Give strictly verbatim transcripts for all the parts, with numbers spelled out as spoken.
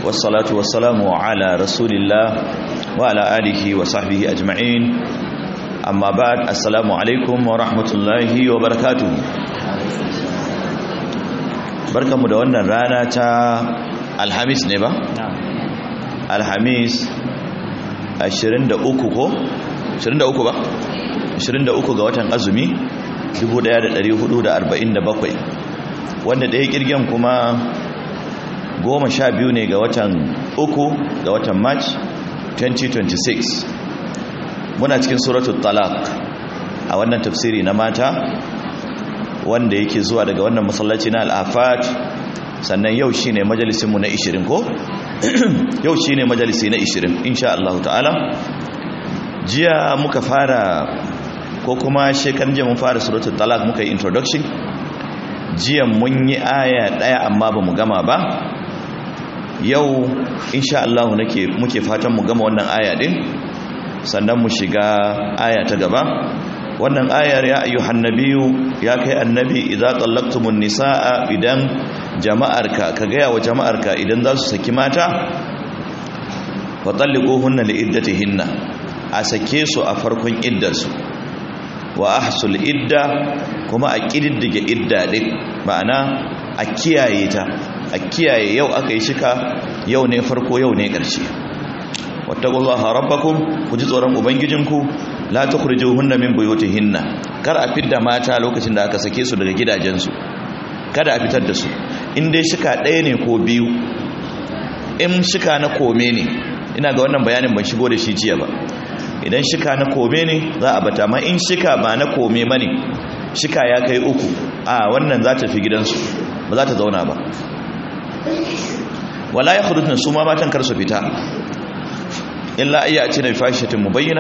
والصلاة والسلام على رسول الله وعلى آله وصحبه أجمعين أما بعد السلام عليكم ورحمة الله وبركاته. بركة مدونة رانا تا الحميس نبا الحميس ashirin da uku ko ashirin da uku ba ashirin da uku ga watan azumi dubu ɗaya da ɗari hudu da arba'in da bakwai, wanda ɗaya kirgen kuma goma sha biyu ne ga watan uku ga watan march twenty twenty-six. Muna cikin suratul talaq a wannan tafsiri na mata wanda yake zuwa daga wannan masallaci na al-afat. Sannan yau shine majalisinmu na ishirin ko yau shine majalisi na ishirin insha Allah ta'ala. Jiya muka fara ko kuma shekaran jiya mun fara suratul talaq, muka yi introduction. Jiya mun yi aya daya amma ba mu gama ba. Yau insha Allah nake muke fatan mu gama wannan aya din sannan mu shiga aya ta gaba. Wannan ayar ya ayyuhan nabiyyu, ya kai annabi, idza tallaqtumun nisaa, idan jama'arka ka gaya wa jama'arka idan za su saki mata, wa talliquhunna liiddatihinna, a sake su a farkon iddarsu, wa ahsul idda, kuma a kididdige idda din, ma'ana a kiyaye ta, a kiyaye yau aka yi shika, yau ne farko, yau ne ƙarshe. wattaqullaha rabbakum, ku ji tsoron ubangijinku, la tukhrijuhunna min buyutihinna, kar a fitar mata lokacin da aka sake su daga gidajensu, kada a fitar da su. In dai shika ɗaya ne ko biyu, in shika na kome ne, ina ga wannan bayanin ban shigo da shi jiya ba, idan shika na kome ne za a bata, amma in shika ba na kome ba ne, shika ya kai uku, a wannan za ta fi gidansu, ba za ta zauna ba. wala ya khurujna, su ma matan kar su fita, illa ayya ce na fashatin mubayyana.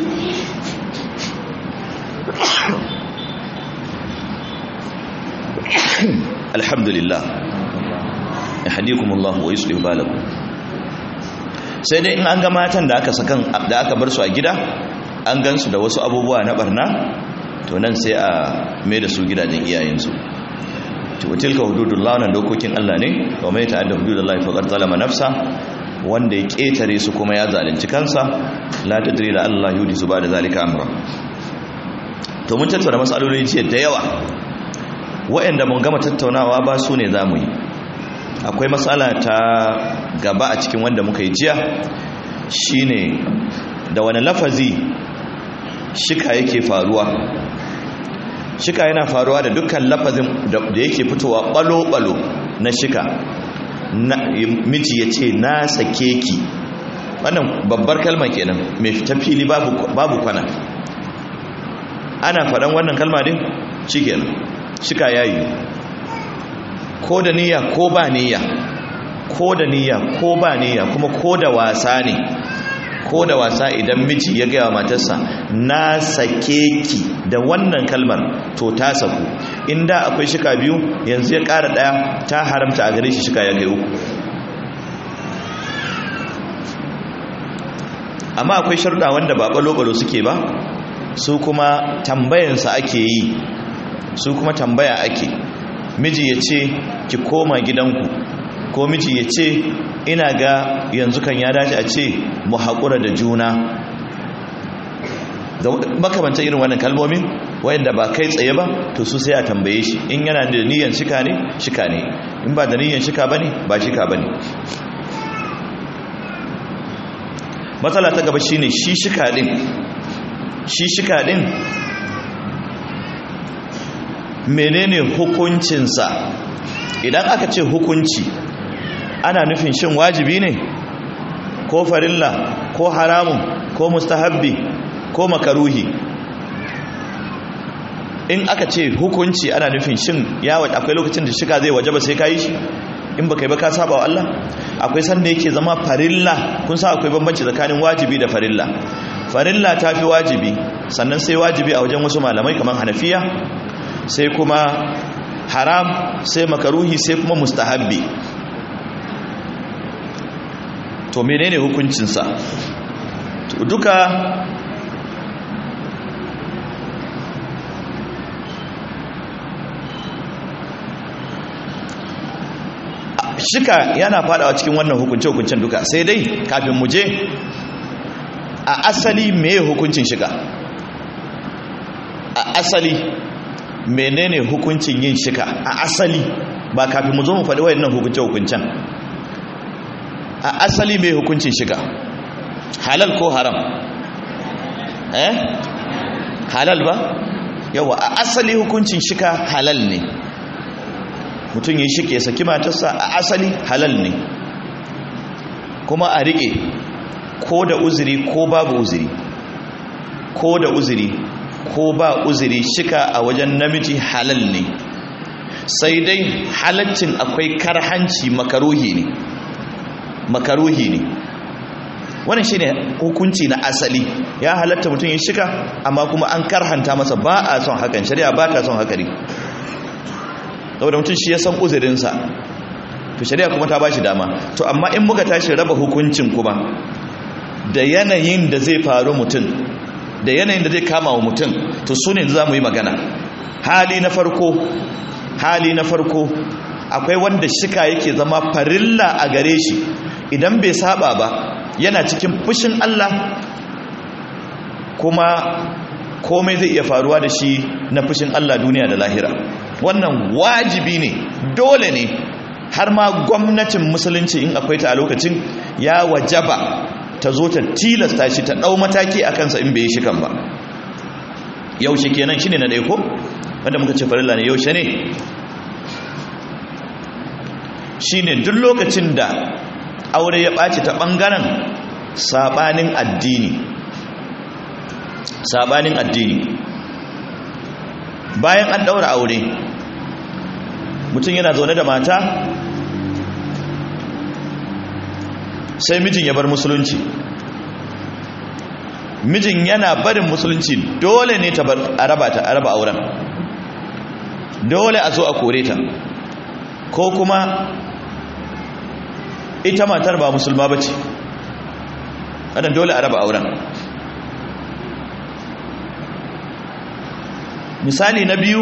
alhamdulillah yahdikumullahu wa yuslihu balakum. Sai dai in an ga matan da aka sakan da aka bar su a gida, an gansu da wasu abubuwa na barna, to nan sai a mai da su gidajen iyayensu. to tilka hududullah, nan dokokin Allah ne, wa mai ta'adda hududallahi faqad zalama nafsa, wanda ya ketare su kuma ya zalunci kansa. la tadri la Allah yudisu ba da zalika amra. to mun tattauna masalolin jiya da yawa, waɗanda mun gama tattaunawa ba su ne za mu yi. Akwai matsala ta gaba a cikin wanda muka yi jiya, shine da wani lafazi shika yake faruwa. Shika yana faruwa da dukkan lafazin da yake fitowa ɓalo-ɓalo na shika. Miji ya ce na sake ki, wannan babbar kalma kenan, mai fita fili babu kwana. Ana faɗan wannan kalma din shi kenan, shika yayi, ko da niyya ko ba niyya, ko da niyya ko ba niyya, kuma ko da wasa ne, ko da wasa idan miji ya gaya matarsa na sake ki da wannan kalmar, to ta saku. Inda akwai shika biyu, yanzu ya ƙara ɗaya, ta haramta a gare shi, shika ya kai uku. amma akwai sharuɗa wanda ba ɓalo-ɓalo suke ba, su kuma tambayansa ake yi, su kuma tambaya ake. Miji ya ce ki koma gidanku, ko miji ya ce ina ga yanzu kan ya dace a ce mu haƙura da juna, da makamantar irin wannan kalmomin wayanda ba kai tsaye ba, to su sai a tambaye shi. In yana da niyyar shika ne, shika ne, in ba da niyyar shika bane, ba shika bane. Matsala ta gaba shine shi shika din, shi shika din menene hukuncinsa? Idan aka ce hukunci, ana nufin shin wajibi ne, ko farilla, ko haramun, ko mustahabbi, ko makaruhi. In aka ce hukunci, ana nufin shin ya akwai lokacin da shika zai wajaba sai kayi shi, in baka yi ba ka saba wa Allah. Akwai sanda yake zama farilla, kun sa akwai bambanci tsakanin wajibi da farilla. Farilla ta fi wajibi, sannan sai wajibi a wajen wasu malamai kamar Hanafiya, sai kuma haram, sai makaruhi, sai kuma mustahabbi. To menene hukuncinsa? To duka shika yana fadawa cikin wannan hukunce hukuncen duka, sai dai kafin mu je a asali meye hukuncin shika, a asali menene hukuncin yin shika a asali, ba kafin mu zo mu faɗi wayannan hukunce hukuncen. A asali meye hukuncin shika, halal ko haram? eh halal ba? yawa, a asali hukuncin shika halal ne. Mutum yi shike ya saki matarsa a asali halal ne, kuma a riƙe ko da uzuri ko babu uzuri, ko da uzuri ko ba uzuri, shika a wajen namiji halal ne. Sai dai halaccin akwai karhanci, makaruhi ne, makaruhi ne. Wannan shine hukunci na asali, ya halatta mutum ya shika amma kuma an karhanta masa, ba a son hakan, shari'a ba ta son haka ne, saboda mutum shi ya san uzurinsa, to shari'a kuma ta ba shi dama. To amma in muka tashi raba hukuncin kuma da yanayin da zai faru mutum, da yanayin da zai kama wa mutum, to su ne za mu yi magana. Hali na farko, hali na farko akwai wanda shika yake zama farilla a gare shi, idan bai saba ba yana cikin fushin Allah, kuma komai zai iya faruwa da shi na fushin Allah duniya da lahira. Wannan wajibi ne, dole ne, har ma gwamnatin musulunci in akwai ta a lokacin ya wajaba ta zo ta tilasta shi, ta ɗau mataki a kansa in bai yi shikan ba. Yaushe kenan shine na ɗaya ko wanda muka ce farilla ne? Yaushe ne? Shine duk lokacin da aure ya ɓaci ta ɓangaren saɓanin addini, saɓanin addini. Bayan an ɗaura aure, mutum yana zaune da mata, sai mijin ya bar musulunci. Mijin yana barin musulunci, dole ne ta bar a raba ta, a raba auren, dole a zo a kore ta, ko kuma ita matar ba musulma bace, wannan dole a raba auren. Misali na biyu,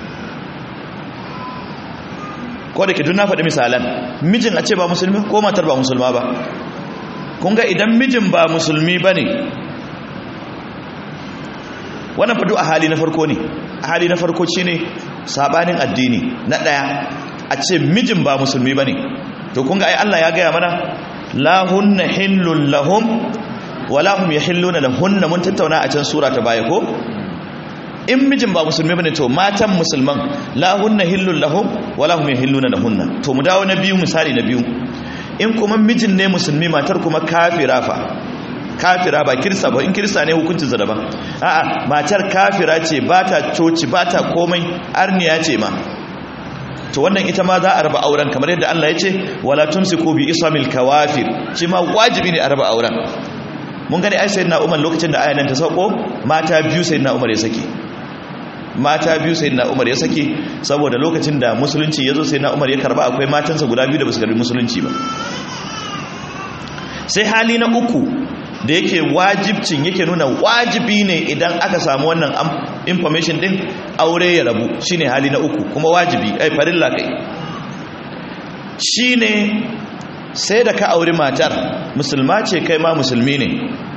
ko da ke duk na faɗi misalan, mijin a ce ba musulmi ko matar ba musulma ba. Kun ga idan mijin ba musulmi ba ne, wannan fadu a hali na farko ne. A hali na farko shi ne saɓanin addini. Na ɗaya, a ce mijin ba musulmi ba ne, to kun ga ai Allah ya gaya mana la hunna hillun lahum wa la hum yahilluna lahunna, mun tattauna a can sura ta baya ko. In mijin ba musulmi bane, to matan musulman la hunna hillun lahum wa la hum yahilluna lahunna. To mu dawo na biyu, misali na biyu, in kuma mijin ne musulmi, matar kuma kafira fa, kafira ba kirista ba. In kirista ne hukuncin sa daban. A'a, matar kafira ce, ba ta coci, ba ta komai, arniya ce ma, to wannan ita ma za a raba auren, kamar yadda Allah ya ce wala tumsiku bi isamil kawafir, shi ma wajibi ne a raba auren. Mun gani ai sayyidina Umar lokacin da ayan nan ta sauko, mata biyu sayyidina Umar ya saki, mata biyu sayyidina Umar ya saki, saboda lokacin da musulunci ya zo sayyidina Umar ya karba, akwai matansa guda biyu da basu karbi musulunci ba. Sai hali na uku da yake wajibcin, yake nuna wajibi ne idan aka samu wannan information din aure ya rabu, shine hali na uku, kuma wajibi, ai farilla kai, shine sai da ka auri matar musulma ce, kai ma musulmi ne,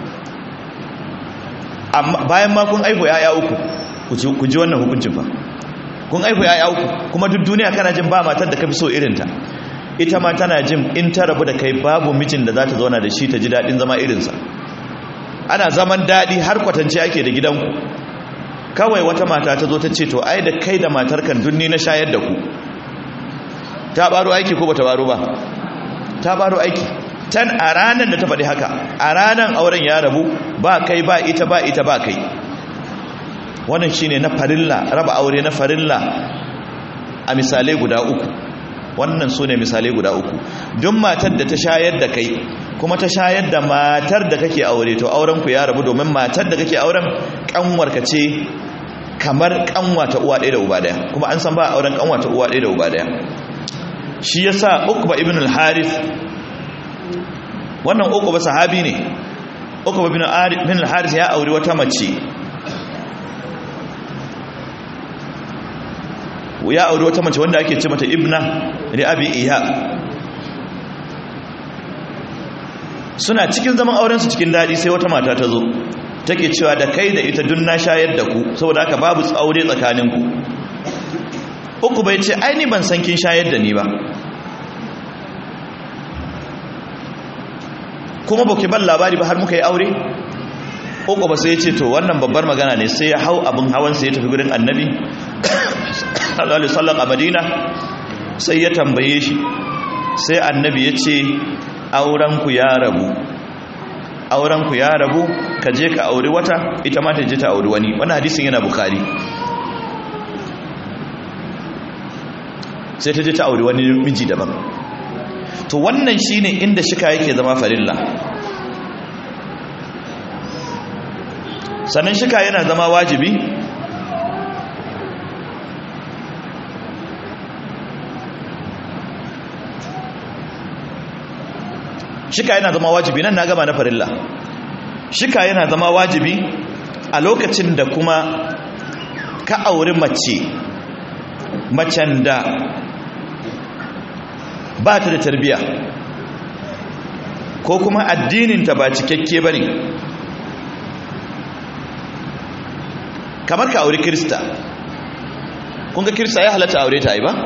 amma bayan ma kun aihu yaya uku, ku ji wannan hukuncin fa, kun aihu yaya uku, kuma duk duniya kana jin ba matar da ka fi so irinta, ita ma tana jin in ta rabu da kai babu mijin da za ta zauna da shi ta ji daɗin zama irinsa. Ana zaman daɗi har kwatance ake da gidanku. Kawai wata mata ta zo ta ce to ai da kai da matar kan dunni na shayar da ku. Ta baro aiki ko bata baro ba? Ta baro aiki. Tan a ranar da ta faɗi haka, a ranar auren ya rabu, ba kai ba ita, ba ita ba kai. Wannan shine na farilla, raba aure na farilla a misalai guda uku. Wannan su ne misalai guda uku. Duk matar da ta shayar da kai kuma ta shayar da matar da kake aure, to auren ku ya rabu, domin matar da kake auren kanwarka ce, kamar kanwa ta uwa ɗaya da uba ɗaya, kuma an san ba auren kanwa ta uwa ɗaya da uba ɗaya. Shi yasa Uqba ibn al-Harith, wannan Uqba sahabi ne. Uqba ibn al-Harith ya aure wata mace, ya aure wata mace wanda ake ce mata Ibna da Abi Ihab. suna cikin zaman aurensu cikin daɗi sai wata mata ta zo take cewa da kai da ita dun na shayar da ku saboda haka babu aure tsakaninku. uku bai ce ai ni ban san kin shayar da ni ba kuma ba ki ban labari ba har muka yi aure. uku ba sai ya ce to wannan babbar magana ne, sai ya hau abin hawansa ya tafi gurin annabi sallallahu alaihi wasallam a Madina, sai ya tambaye shi, sai annabi ya ce aurenku ya rabu aurenku ya rabu ka je ka auri wata, ita ma ta je ta auri wani. wannan hadisin yana Bukhari. sai ta je ta auri wani miji daban. to wannan shine inda shika yake zama farilla. sannan shika yana zama wajibi shika yana zama wajibi nan na gama na farilla. shika yana zama wajibi a lokacin da kuma ka auri mace macen da ba ta da tarbiya ko kuma addininta ba cikakke ba ne, kamar ka auri kirista. kunga kirista ya halatta aure ta yi ba,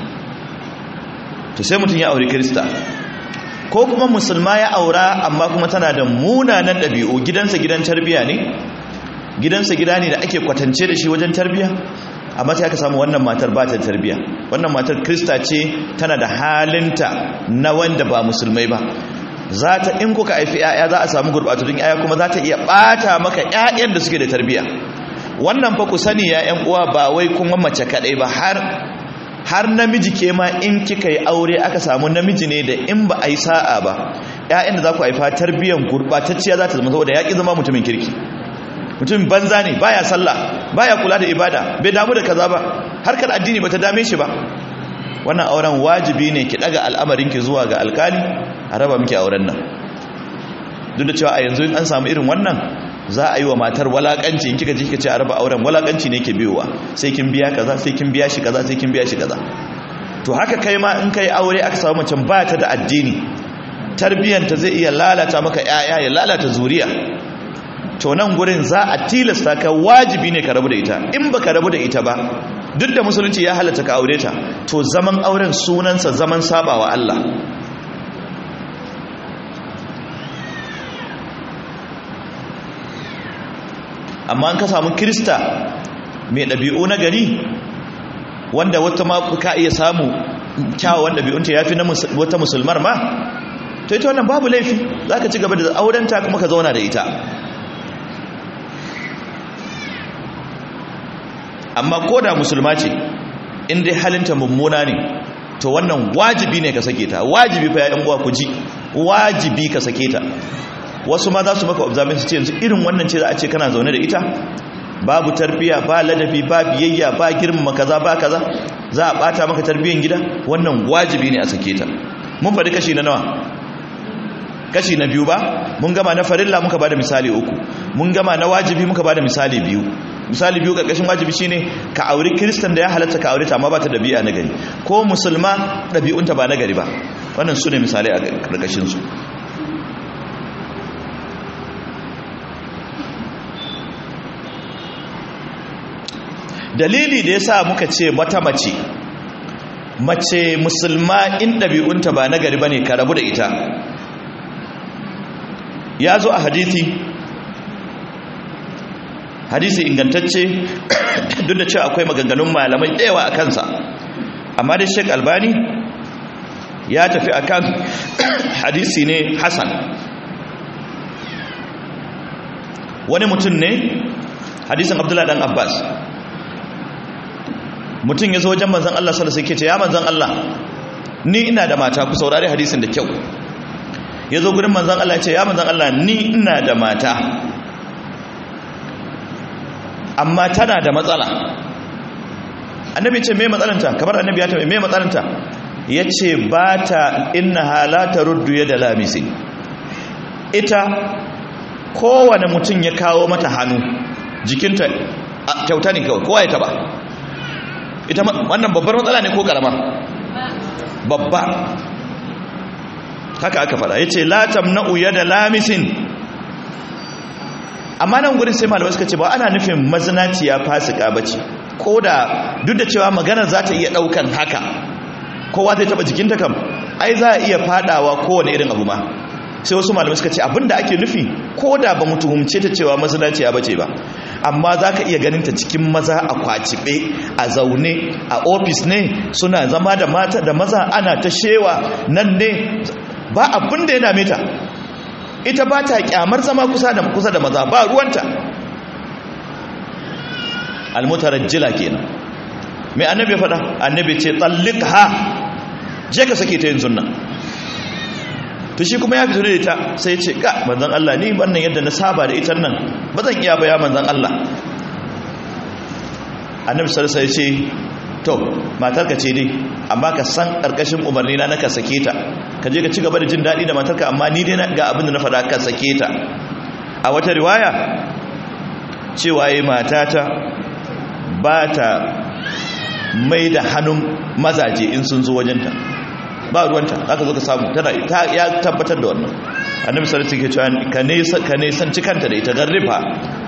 to sai mutum ya auri kirista. ko kuma musulma ya aura amma kuma tana da munanan ɗabi'u, gidansa gidan tarbiya ne, gidansa gida ne da ake kwatance da shi wajen tarbiya, amma sai aka samu wannan matar ba ta tarbiya, wannan matar krista ce, tana da halinta na wanda ba musulmai ba. za ta in kuka haifi 'ya'ya za a samu gurɓatattun 'ya'ya, kuma za ta iya ɓata maka 'ya'yan da suke da tarbiya. wannan fa ku sani ya 'yan uwa, ba wai kuma mace kaɗai ba, har har namiji ke ma in kika yi aure aka samu namiji ne da in ba a yi sa'a ba 'ya'yan da za ku haifa tarbiyan gurɓatacciya za ta zama, saboda ya ƙi zama mutumin kirki, mutumin banza ne, baya sallah, baya kula da ibada, bai damu da kaza ba, harkar addini ba ta dame shi ba. wannan auren wajibi ne ki daga al'amarinki zuwa ga alkali a raba miki auren nan. duk da cewa a yanzu in an samu irin wannan za a yi wa matar walakanci, in kika ji kika ce a raba auren, walakanci ne ke biyowa, sai kin biya kaza, sai kin biya shi kaza, sai kin biya shi kaza. to haka kai ma in kai aure aka samu mace ba ta da addini, tarbiyanta zai iya lalata maka 'ya'ya, ya lalata zuriya. to nan gurin za a tilasta ka, wajibi ne ka rabu da ita. in baka rabu da ita ba, duk da musulunci ya halatta ka aure ta, to zaman auren sunansa zaman sabawa Allah. amma an ka samu kirista mai ɗabi'u na gari, wanda wata ma ka iya samu kyawawan ɗabi'unta ya fi na wata musulmar ma, to ita wannan babu laifi, za ka ci gaba da aurenta kuma ka zauna da ita. amma ko da musulma ce, in dai halinta mummuna ne, to wannan wajibi ne ka sake ta. wajibi fa ya'yan uwa ku ji, wajibi ka sake ta. wasu ma za su maka observation su ce yanzu irin wannan ce za a ce kana zaune da ita, babu tarbiya, ba ladabi, ba biyayya, ba girmama kaza, ba kaza, za a bata maka tarbiyan gida. wannan wajibi ne a sake ta. mun faɗi kashi na nawa? kashi na biyu ba. mun gama na farilla muka bada misali uku, mun gama na wajibi muka bada misali biyu. misali biyu karkashin wajibi shine ka auri kristan da ya halatta ka aure ta amma ba ta dabi'a na gari, ko musulma dabi'unta ba na gari ba. wannan su ne misalai a karkashin su. dalili da yasa muka ce mata mace mace musulma in dabi'unta ba na gari bane ka rabu da ita, ya zo a hadisi hadisi ingantacce, duk da cewa akwai maganganun malamai dayawa a kansa, amma dai Sheikh Albani ya tafi akan hadisi ne hasan. wani mutum ne, hadisin Abdullah dan Abbas, mutum ya zo wajen manzon Allah sallallahu alaihi wasallam, sai ce ya manzon Allah, ni ina da mata, ku saurari hadisin da kyau. ya zo gurin manzon Allah ya ce ya manzon Allah, ni ina da mata amma tana da matsala. annabi ce me matsalanta? kamar annabi ya ce me matsalanta? yace ba ta innaha la taruddu yada lamisi, ita kowane mutum ya kawo mata hannu jikinta kyauta ne kawai, kowa ya taba. ita wannan babbar matsala ne ko karama? babba. haka aka faɗa yace la tamna'u yada lamisin. Amma nan gurin sai malamai suka ce ba ana nufin mazinaciya fasika bace, ko da duk da cewa maganar za ta iya ɗaukan haka, kowa zai taɓa jikinta kam ai za a iya faɗawa kowane irin abu ma. Sai wasu malamai suka ce abinda ake nufi ko da ba mu tuhumce ta cewa mazinaciya bace ba, amma za ka iya ganin ta cikin maza a kwacibe, a zaune, a ofis ne suna zama da mata da maza ana ta shewa nan ne, ba abin da ya dame ta, ita ba ta kyamar zama kusa da kusa da maza, ba ruwanta. Almutarajjila kenan. Me annabi ya faɗa? Annabi ce talliqha, je ka sake ta yin sunna. To shi kuma ya fito da ita sai ya ce ka manzon Allah ni wannan yadda na saba da ita nan ba zan iya ba ya manzon Allah. Annabi sallallahu alaihi wasallam ya ce to matarka ce dai amma ka san karkashin umarni na naka sake ta, ka je ka ci gaba da jin daɗi da matarka, amma ni dai ga abin da na faɗa ka sake ta. A wata riwaya cewa yi matata ba ta mai da hannun mazaje in sun zo wajenta, ba ruwanta, aka zo ka samu tana ta ya tabbatar da wannan. Annabi sallallahu alaihi wasallam ya ce ka ne ka ne san cikanta da ita garrifa.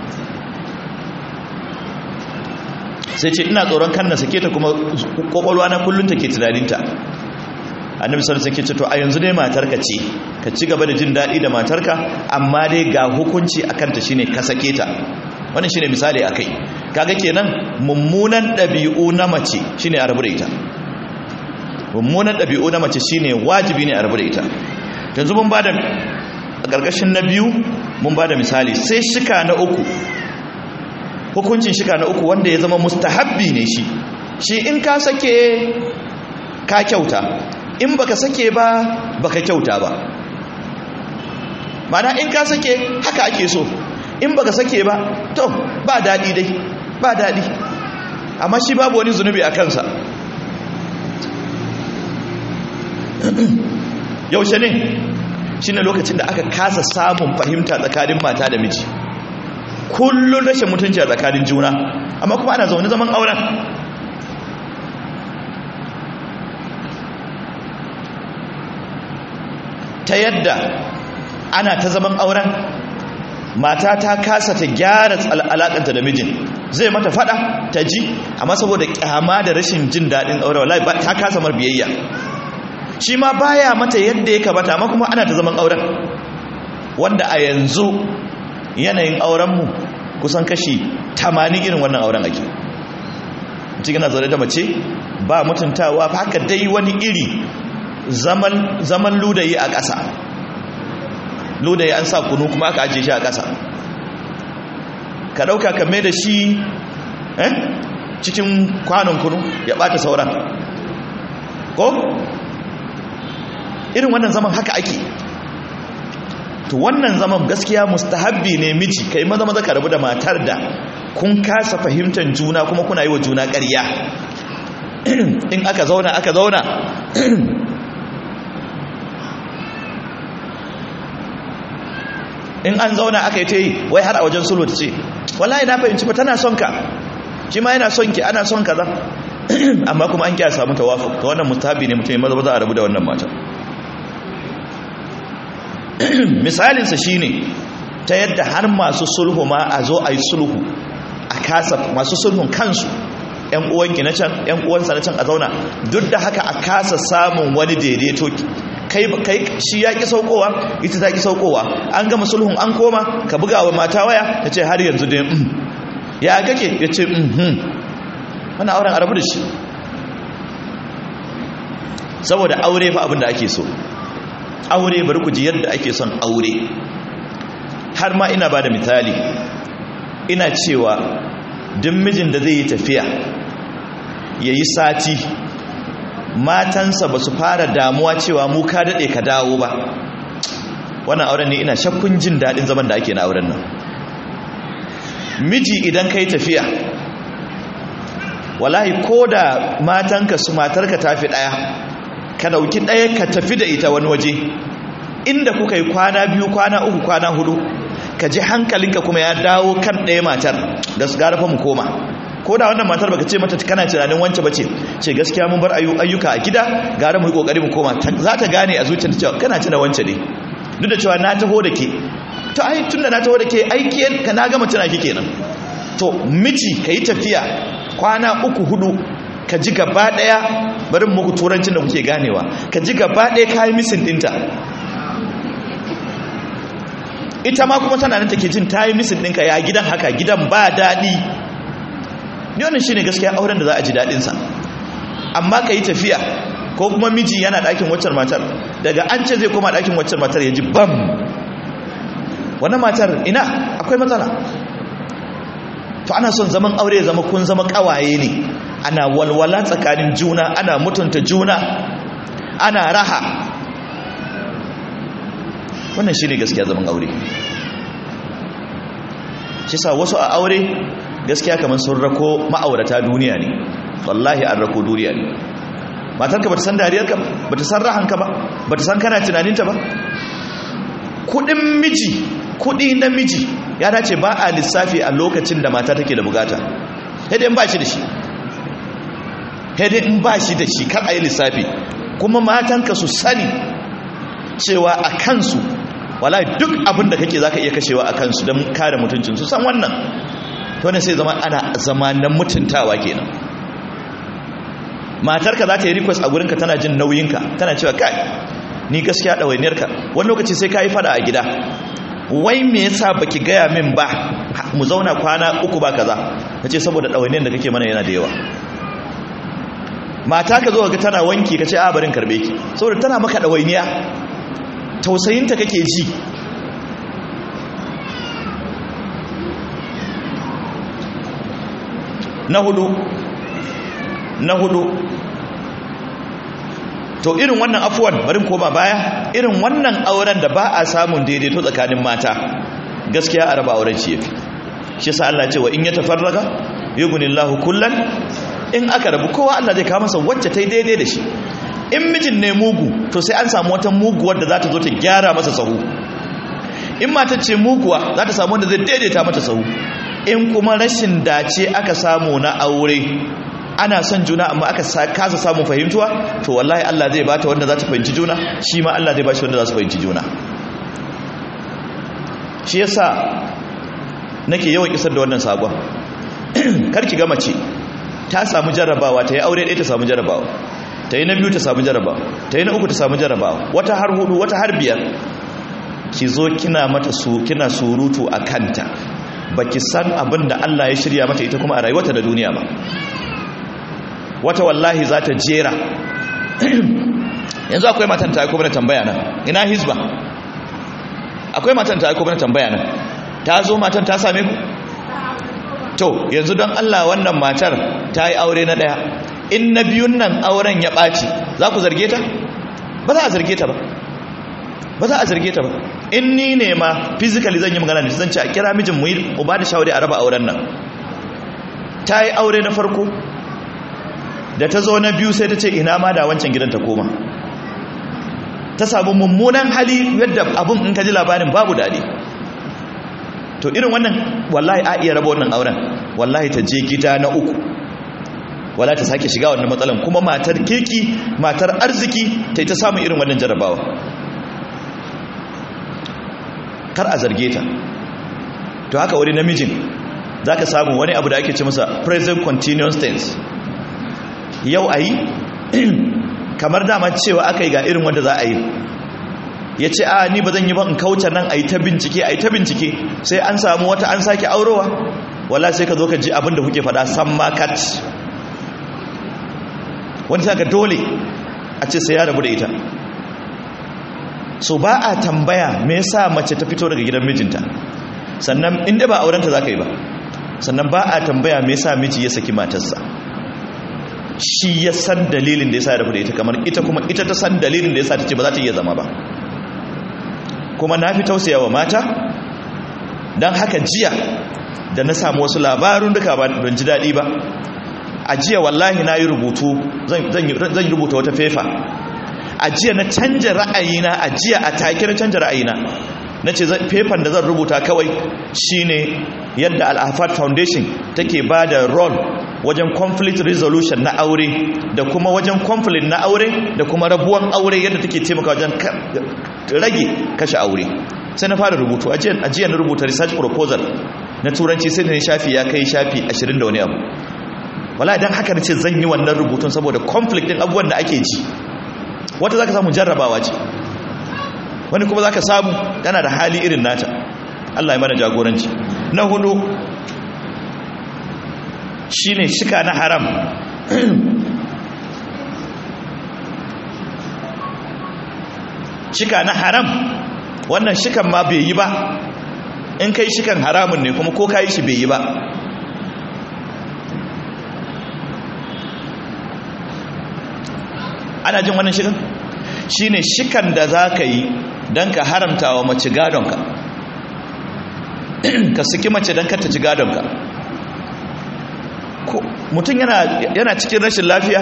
Sai ce ina tsoron kan na sake ta kuma kokolwa na kullun take tunaninta. Annabi sallallahu alaihi wasallam ya ce to a yanzu dai matarka ce, ka ci gaba da jin daɗi da matarka, amma dai ga hukunci akan ta shine ka sake ta. Wannan shine misali akai. Kaga kenan mummunan ɗabi'u na mace shine a rabu da ita. Mummunan ɗabi'u na mace shine wajibi ne a rabu da ita. Yanzu mun bada a ƙarƙashin na biyu mun bada misali, sai shika na uku. Hukuncin shika na uku wanda ya zama mustahabbi ne shi. Shi in ka sake ka kyauta, in baka sake ba baka kyauta ba. Mana in ka sake haka ake so, in baka sake ba to ba daɗi dai, ba daɗi. Amma shi babu wani zunubi a kansa. Yaushe ne? Shi ne lokacin da aka kasa samun fahimta tsakanin mata da miji, kullum rashin mutunci a tsakanin juna, amma kuma ana zaune zaman auren. Ta yadda ana ta zaman auren, mata ta kasa ta gyara alakanta da mijin, zai mata fada ta ji, amma saboda kyama da rashin jin daɗin aure wallahi ta kasa mar biyayya. Shi ma baya mata yadda ya kamata, amma kuma ana ta zaman auren, wanda a yanzu yanayin aurenmu kusan kashi tamanin irin wannan auren ake. Cikin zaune da mace ba mutuntawa, haka dai wani iri zaman zaman ludayi a ƙasa, ludayi an sa kunu kuma aka ajiye shi a ƙasa, ka ɗauka ka mai da shi eh cikin kwanon kunu ya ɓata sauran ko irin wannan zaman haka ake. To wannan zaman gaskiya mustahabbi ne miji kai maza maza ka rabu da matar da kun kasa fahimtar juna kuma kuna yi wa juna ƙarya. In aka zauna aka zauna in an zauna aka yi ta yi wai har a wajen sulhu ta ce wallahi na fahimci ba tana son ka, shi ma yana son ki, ana son kaza, amma kuma an kiya samu tawafuk. To wannan mustahabbi ne mutum ya maza maza a rabu da wannan matar. Misalinsa shi ne ta yadda har masu sulhu ma a zo a yi sulhu a kasa, masu sulhun kansu ‘yan uwanki na can, ‘yan uwansa na can a zauna, duk da haka a kasa samun wani daidaito. Kai shi ya ƙi saukowa, ita ta ƙi saukowa, an gama sulhun an koma, ka buga wa mata waya ta ce har yanzu dai mm. Ya kake ya ce mm wani auren a rabu da shi, saboda aure fa abin da ake so. Aure bari ku ji yadda ake son aure. Har ma ina bada misali, ina cewa duk mijin da zai yi tafiya yayi sati matansa ba su fara damuwa cewa mu ka dade ka dawo ba, wannan auren ne ina shakkun jin dadin zaman da ake na auren nan. Miji idan kai tafiya wallahi koda matanka su matarka tafi daya, ka dauki ɗaya ka tafi da ita wani waje inda kuka yi kwana biyu kwana uku kwana hudu, ka ji hankalinka kuma ya dawo kan ɗaya matar da su garafa mu koma, ko da wannan matar baka ce mata kana tunanin wance bace ce gaskiya mun bar ayyuka a gida gara mu yi kokari mu koma za ta gane a zuciyarta cewa kana tuna wance ne duk da cewa na taho da ke to ai tunda na taho da ke aiki ka na gama tuna ki kenan to miji kai tafiya kwana uku hudu ka ji gaba daya barin muku turancin da kuke ganewa ka ji gaba daya kai missing dinta ita ma kuma tana nan take jin tayi missing dinka ya gidan haka gidan ba dadi ne wannan shine gaskiya auren da za a ji dadin sa amma kai tafiya ko kuma miji yana dakin waccar matar daga an ce zai koma dakin waccar matar ya ji bam wannan matar ina akwai matsala to ana son zaman aure ya zama kun zama kawaye ne ana walwala tsakanin juna ana mutunta juna ana raha wannan shine gaskiya zaman aure shi sa wasu a aure gaskiya kamar sun rako ma'aurata duniya ne wallahi an rako duniya ne matarka bata san dariyarka bata san rahanka ba bata san kana tunaninta ba kudin miji kudi na miji ya dace ba a lissafi a lokacin da mata take da bukata hede in ba shi da shi hede in ba shi da shi kar a yi lissafi kuma matanka su sani cewa a kansu wala duk abin da kake zaka iya kashewa a kansu don kare mutuncin su san wannan to ne sai zama ana zamanin mutuntawa kenan matarka za ta yi request a gurinka tana jin nauyinka tana cewa kai ni gaskiya ɗawainiyarka wani lokaci sai ka yi fada a gida wai me yasa baki gaya min ba mu zauna kwana uku ba kaza nace saboda ɗawainiyar da kake mana yana da yawa mata ka zo ga tana wanki kace a barin karbe ki saboda tana maka ɗawainiya tausayinta kake ji na hudu na hudu to irin wannan afuwan barin koma baya irin wannan auren da ba a samun daidaito tsakanin mata gaskiya a raba auren shi yafi shi yasa Allah ya ce wa in yatafarraga yughnillahu kullan in aka rabu kowa Allah zai kawo masa wacce ta yi daidai da shi in mijin ne mugu to sai an samu wata muguwar da za ta zo ta gyara masa sahu in mata ce muguwa za ta samu wanda zai daidaita mata sahu in kuma rashin dace aka samu na aure ana son juna amma aka kasa samun fahimtuwa to wallahi Allah zai bata wanda za ta fahimci juna shi ma Allah zai bashi wanda za su fahimci juna shi yasa nake yawan isar da wannan sakon karki ga mace ta samu jarrabawa ta yi aure ɗaya ta samu jarrabawa ta yi na biyu ta samu jarrabawa ta yi na uku ta samu jarrabawa wata har hudu wata har biyar ki zo kina mata su kina surutu a kanta baki san abin da Allah ya shirya mata ita kuma a rayuwarta da duniya ba wata wallahi za ta jera yanzu akwai matan ta aiko mana tambaya nan ina hizba akwai matan ta aiko mana tambaya nan ta zo matan ta same ku to yanzu don Allah wannan matar ta yi aure na daya in na biyun nan auren ya ɓaci za ku zarge ta ba za a zarge ta ba ba za a zarge ta ba in ni ne ma physically zan yi magana da zan ce a kira mijin mu yi mu ba da shawari a raba auren nan ta yi aure na farko da ta zo na biyu sai ta ce ina ma da wancan gidan ta koma ta samu mummunan hali yadda abun in ka ji labarin babu daɗi to irin wannan wallahi a iya raba wannan auren wallahi ta je gida na uku wala ta sake shiga wannan matsalan kuma matar kirki matar arziki ta yi ta samun irin wannan jarabawa kar a zarge ta to haka wani namijin za ka samu wani abu da ake ce masa present continuous tense yau a yi kamar dama cewa aka yi ga irin wanda za a yi ya ce a ni ba zan yi ba in kauce nan a yi ta bincike a yi ta bincike sai an samu wata an sake aurowa wala sai ka zo ka ji abin da kuke faɗa san makat wani saka dole a ce sai ya rabu da ita so ba a tambaya me yasa mace ta fito daga gidan mijinta sannan inda ba aurenta za ka yi ba sannan ba a tambaya me yasa miji ya saki matarsa shi ya san dalilin da yasa ya rabu da ita kamar ita kuma ita ta san dalilin da yasa ta ce ba za ta iya zama ba kuma na fi tausayawa mata don haka jiya da na samu wasu labarun duka ba don ji daɗi ba a jiya wallahi na yi rubutu zan yi rubuta wata fefa a jiya na canja ra'ayina a jiya a take na canja ra'ayina na ce fefan da zan rubuta kawai shine yadda Al-Ahfad Foundation take ba da role wajen conflict resolution na aure da kuma wajen conflict na aure da kuma rabuwan aure yadda take taimaka wajen rage kashe aure. Sai na fara rubutu ajiya na rubuta research proposal na turanci sai da ni shafi ya kai shafi ashirin da wani abu. Wala idan haka nace zan yi wannan rubutun saboda conflict din abubuwan da ake ji. Wata zaka samu jarrabawa ce, wani kuma zaka samu tana da hali irin nata. Allah ya mana jagoranci. Na hudu shine shika na haram. Shika na haram, wannan shikan ma bai yi ba. In kai shikan haramun ne kuma ko kai shi bai yi ba. Ana jin wannan shikan? Shine shikan da za ka yi don ka haramta wa mace gadonka, ka saki mace don ka ta ci gadonka. Mutum yana cikin rashin lafiya,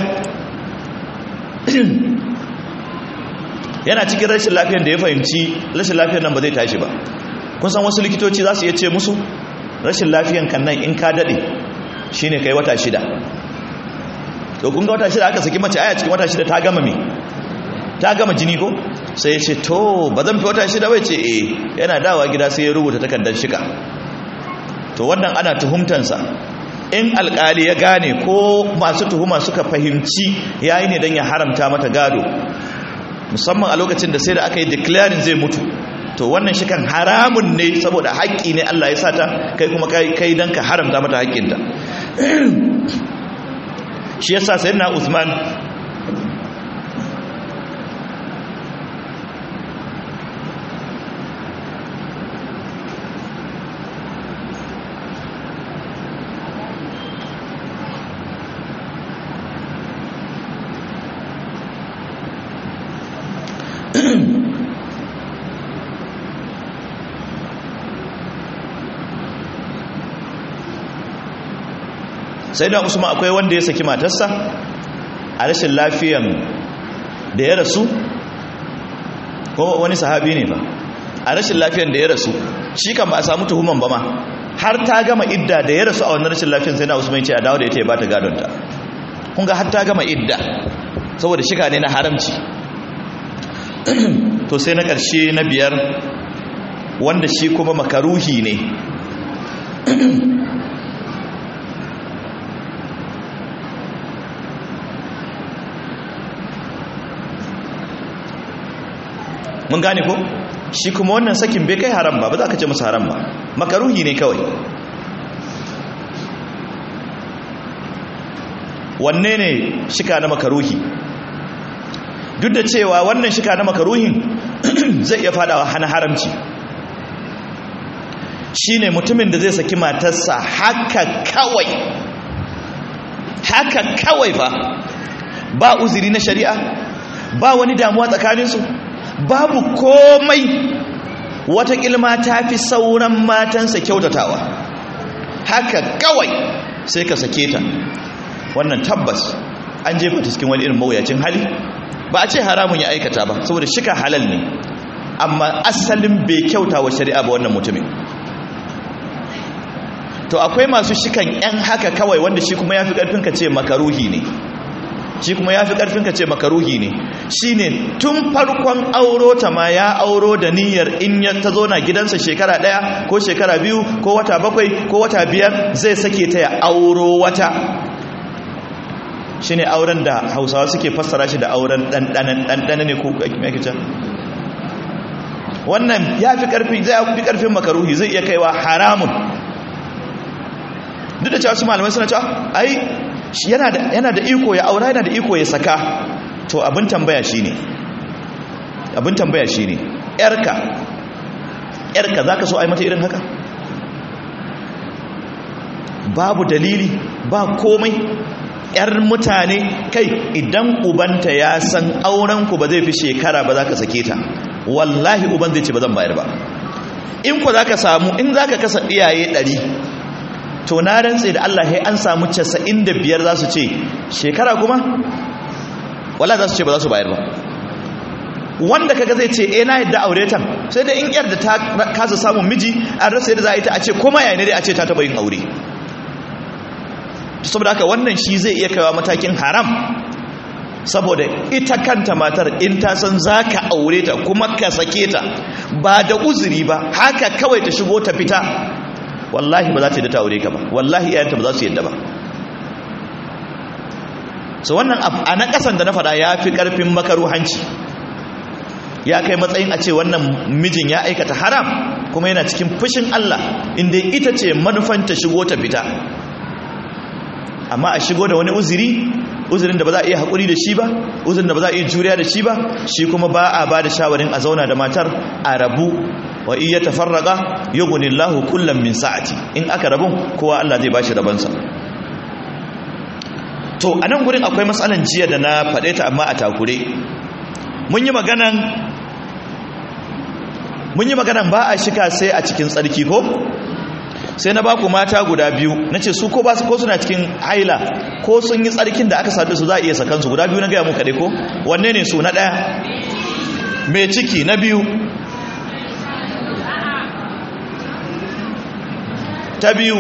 yana cikin rashin lafiyar da ya fahimci rashin lafiyar nan ba zai tashi ba. Kun san wasu likitoci za su iya ce musu rashin lafiyan kan nan in ka daɗe shine kai wata shida. To kun ga wata shida aka saki mace aya cikin wata shida ta gama me? Ta gama jini ko? Sai ya ce to ba zan fi wata shida bai ce eh, yana dawa gida sai ya rubuta takardar shika. To wannan ana tuhumtansa. In alƙali ya gane ko masu tuhuma suka fahimci yayi ne don ya haramta mata gado, musamman a lokacin da sai da aka yi declaring zai mutu, to wannan shikan haramun ne saboda haƙƙi ne Allah ya sata, kai kuma kai don ka haramta mata haƙƙinta. Shi yasa sayyidina Uthman sai da Usman akwai wanda ya saki matarsa a rashin lafiyan da ya rasu, ko wani sahabi ne ba, a rashin lafiyan da ya rasu shi kan ba a samu tuhuman ba ma, har ta gama idda da ya rasu a wannan rashin lafiyan sai na Usman ce a dawo da ita ya bata gadonta. Kun ga har ta gama idda saboda shika ne na haramci. To sai na ƙarshe na biyar wanda shi kuma makaruhi ne. Mun gane ko? Shi kuma wannan sakin bai kai haram ba, ba za ka ce musu haram ba, makaruhi ne kawai. Wanne ne shika na makaruhi? Duk da cewa wannan shika na makaruhin zai iya fadawa hana haramci. Shi ne mutumin da zai saki matarsa haka kawai, haka kawai ba, ba uzuri na shari'a, ba wani damuwa tsakaninsu, babu komai, wata ilma ta fi sauran matansa kyautatawa, haka kawai sai ka sake ta. Wannan tabbas an jefa ta cikin wani irin mawuyacin hali. Ba a ce haramun ya aikata ba saboda shika halal ne, amma asalin bai kyauta wa shari'a ba wannan mutumin. To akwai masu shikan yan haka kawai wanda shi kuma ya fi ƙarfin ka ce makaruhi ne, shi kuma ya fi ƙarfin ka ce makaruhi ne. Shi ne tun farkon auro ta ma ya auro da niyyar in ya ta zo na gidansa shekara ɗaya ko shekara biyu ko wata bakwai ko wata biyar zai sake ta ya auro wata. Shi ne auren da Hausawa suke fassara shi da auren ɗanɗana ne ko ake can. Wannan ya fi ƙarfi, zai fi ƙarfin makaruhi, zai iya kaiwa haramun. Duk da cewa su malamai suna cewa ai yana da yana da iko ya aura, yana da iko ya saka. To abin tambaya shine abin tambaya shine yarka yarka zaka so ai mata irin haka? Babu dalili, ba komai. Yar mutane kai idan ubanta ya san auren ku ba zai fi shekara ba zaka sake ta, wallahi uban zai ce ba zan bayar ba. In ku zaka samu, in zaka kasa iyaye ɗari, to na rantse da Allah sai an samu casa'in da biyar za su ce shekara kuma, wala za su ce ba za su bayar ba. wanda kaga zai ce eh na yadda aure ta sai da in yar da ta kasa samun miji an rasa yadda za a yi ta a ce kuma yayin dai a ce ta taba yin aure. Saboda haka wannan shi zai iya kaiwa matakin haram, saboda ita kanta matar in ta san zaka aure ta kuma ka sake ta ba da uzuri ba haka kawai ta shigo ta fita, wallahi ba za ta yi da ta aure ka ba, wallahi iyayenta ba za su yadda ba. So wannan a na kasan da na faɗa ya fi ƙarfin makaruhanci, ya kai matsayin a ce wannan mijin ya aikata haram kuma yana cikin fushin Allah inda ita ce manufan ta shigo ta fita. Amma a shigo da wani uzuri, uzurin da ba za a iya haƙuri da shi ba, uzurin da ba za a iya juriya da shi ba, shi kuma ba a ba da shawarin a zauna da matar a rabu. Wa iya tafarraqa yughnillahu kullam min sa'ati, in aka rabu kowa Allah zai bashi rabansa. To a nan gurin akwai matsalan jiya da na faɗe ta amma a takure. Mun yi maganan mun yi maganan ba a shika sai a cikin tsarki ko? Sai na baku mata guda biyu, nace su ko ba su ko suna cikin haila ko sun yi tsarkin da aka sadu su za a iya sakan su, guda biyu na gaya muka dai ko? Wanne ne su? Na ɗaya mai ciki, na biyu ta biyu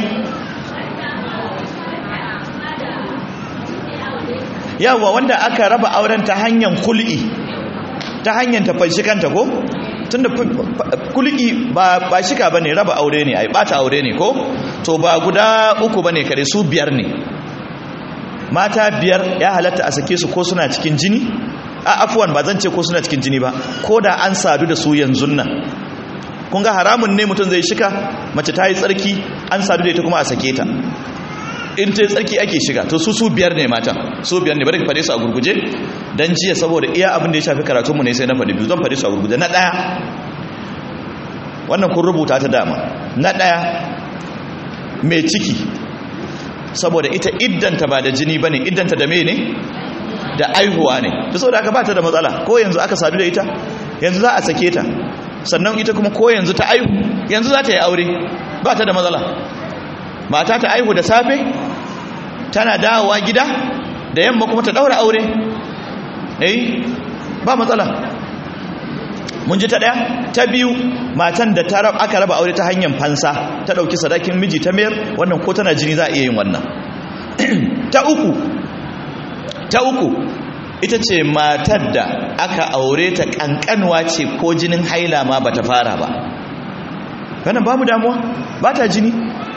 yawa wanda aka raba auren ta hanyar kul'i, ta hanyar ta fanshi kanta ko? Tunda kul'i ba ba shika bane, raba aure ne, ai bata aure ne ko? To ba guda uku bane kare, su biyar ne. Mata biyar ya halatta a sake su ko suna cikin jini? A afwan ba zan ce ko suna cikin jini ba, ko da an sadu da su yanzu nan. Kun ga haramun ne mutum zai shika, mace ta yi tsarki an sadu da ita kuma a sake ta. In ta yi tsarki ake shiga, to su su biyar ne mata, su biyar ne, bari ka fade su a gurguje dan jiya saboda iya abin da ya shafi karatunmu ne sai na faɗi biyu, zan fade su a gurguje. Na ɗaya, wannan kun rubuta ta dama. Na ɗaya, mai ciki, saboda ita iddanta ba da jini bane, iddanta da me ne? Da aihuwa ne. To saboda aka ba ta da matsala, ko yanzu aka sadu da ita, yanzu za a sake ta. Sannan ita kuma ko yanzu ta aihu, yanzu za ta yi aure, ba ta da matsala. Mata ta aihu da safe, tana dawowa gida, da yamma kuma ta daura aure. Eh, ba matsala. Mun ji ta daya. Ta biyu, matan da ta aka raba aure ta hanyar fansa, ta dauki sadakin miji ta mayar, wannan ko tana jini za a iya yin wannan. Ta uku, ta uku ita ce matar da aka aure ta kankanwa ce ko jinin haila ma bata fara ba. Wannan babu damuwa, ba ta jini.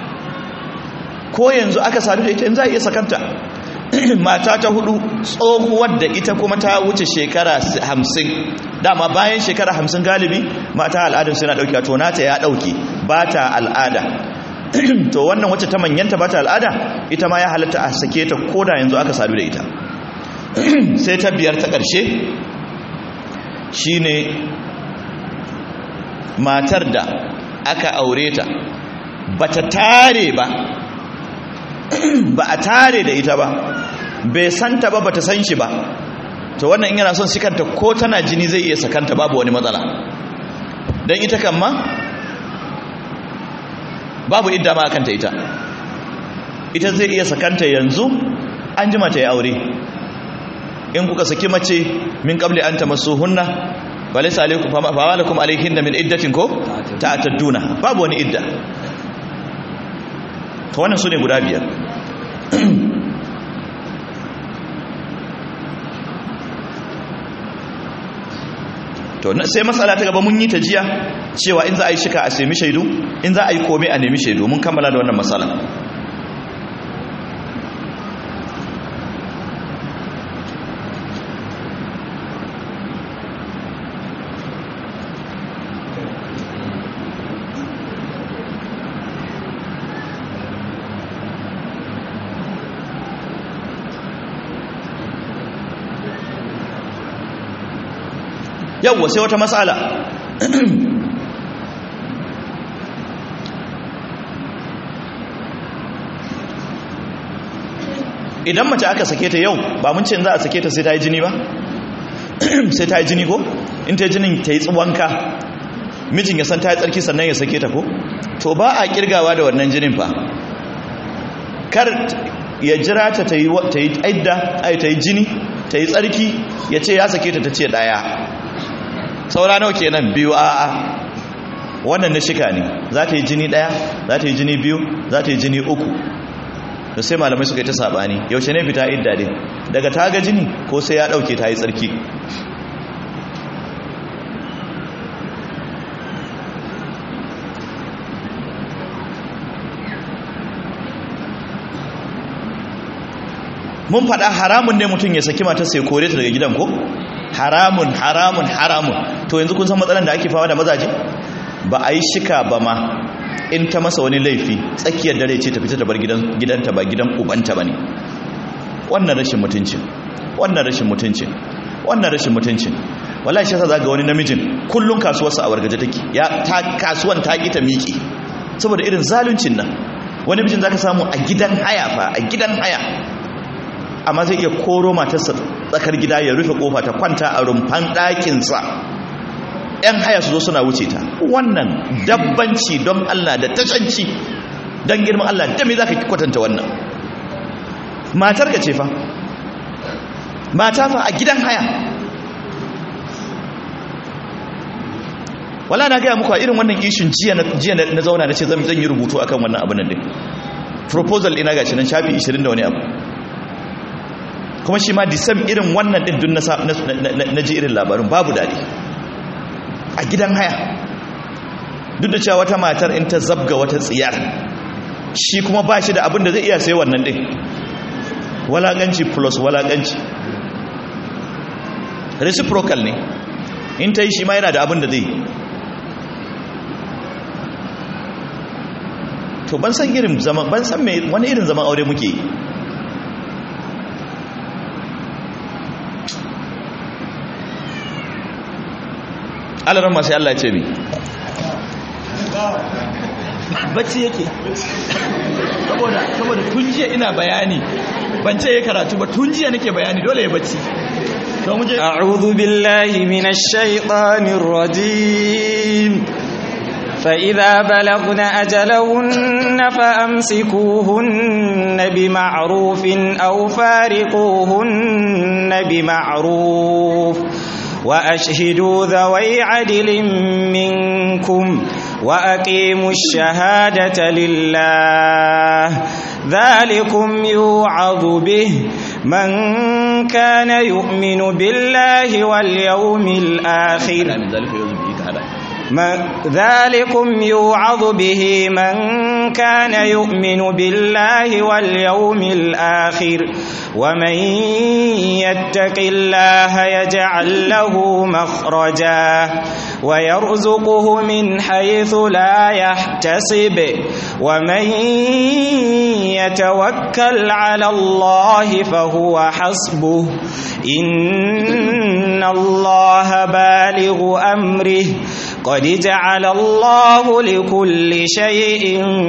Ko yanzu aka sadu da ita in za a iya sakanta. Mata ta hudu, tsohuwar da ita kuma ta wuce shekara hamsin, dama bayan shekara hamsin galibi mata al'adun suna dauki, to nata ya dauki, ba ta al'ada. To wannan wacce ta manyanta ba ta al'ada, ita ma ya halatta a sake ta koda yanzu aka sadu da ita. Sai ta biyar ta ƙarshe shine matar da aka aure ta bata tare ba, ba a tare da ita ba, bai santa ba, bata san shi ba, to wannan in yana son sikanta ko tana jini zai iya sakanta, babu wani matsala. Dan ita kan ma babu idda ma kanta, ita ita zai iya sakanta yanzu, an jima ta yi aure. In kuka saki mace min qabli an tamassuhunna balaysa alaykum fa ma lakum alayhinna min iddatin ko ta'tadduna, babu wani idda. To wannan sune guda biyar. To sai matsala ta gaba mun yi ta jiya cewa in za a yi shika a nemi shaidu, in za a yi komai a nemi shaidu, mun kammala da wannan matsala. Yawwa sai wata matsala. Idan mace aka sake ta yau, ba mun ce in za a sake ta sai ta yi jini ba? Sai ta yi jini ko? In ta yi jinin ta yi wanka, mijin ya san ta yi tsarki sannan ya sake ta ko? To ba a kirgawa da wannan jinin fa. Kar ya jira ta ta yi aidda, ai ta yi jini, ta yi tsarki, ya ce ya sake ta ta ce daya. saura nawa kenan biyu a'a wannan na shika ne za ta yi jini daya za ta yi jini biyu za ta yi jini uku da sai malamai suka yi ta sabani yaushe ne fita idda din daga ta ga jini ko sai ya dauke ta yi tsarki mun faɗa haramun ne mutum ya saki matar sai kore ta daga gidan ko haramun haramun haramun to yanzu kun san matsalan da ake fama da mazaje ba a yi shika ba ma in ta masa wani laifi tsakiyar dare ce ta fita ta bar gidan gidanta ba gidan ubanta bane wannan rashin mutuncin wannan rashin mutuncin wannan rashin mutuncin wallahi shi yasa zaga wani namijin kullun kasuwarsa a wargaje take ya ta kasuwan ta ki ta miƙe saboda irin zaluncin nan wani mijin zaka samu a gidan haya fa a gidan haya amma zai iya koro matarsa tsakar gida ya rufe kofa ta kwanta a rumfan ɗakinsa ‘yan haya su zo suna wuce ta wannan dabbanci don Allah da tashanci don girman Allah da me za ka kwatanta wannan matar ka ce fa mata fa a gidan haya wala na gaya muku a irin wannan ishin jiya na zauna na ce zan yi rubutu akan wannan abin nan din proposal ina gashi nan shafi ishirin da wani abu kuma shi ma disam irin wannan din dun na ji irin labarin babu dadi a gidan haya duk da cewa wata matar in ta zabga wata tsiyar shi kuma ba shi da abin da zai iya sai wannan din walakanci plus walakanci reciprocal ne in ta yi shi ma yana da abin da zai to ban san irin zaman ban san me wani irin zaman aure muke yi alaran masu Allah ce mi bacci yake saboda saboda tun jiya ina bayani ban ce ya karatu ba tun jiya nake bayani dole ya bacci to muje a'udhu billahi minash shaitanir rajim فإذا بلغن أجلهن فأمسكوهن بمعروف أو فارقوهن بمعروف وأشهدوا ذوي عدل منكم وأقيموا الشهادة لله ذلكم يوعظ به من كان يؤمن بالله واليوم الآخر ذلكم يوعظ به من كان يؤمن بالله واليوم الآخر ومن يتق الله يجعل له مخرجا ويرزقه من حيث لا يحتسب ومن يتوكل على الله فهو حسبه إن الله بالغ أمره قد جعل الله لكل شيء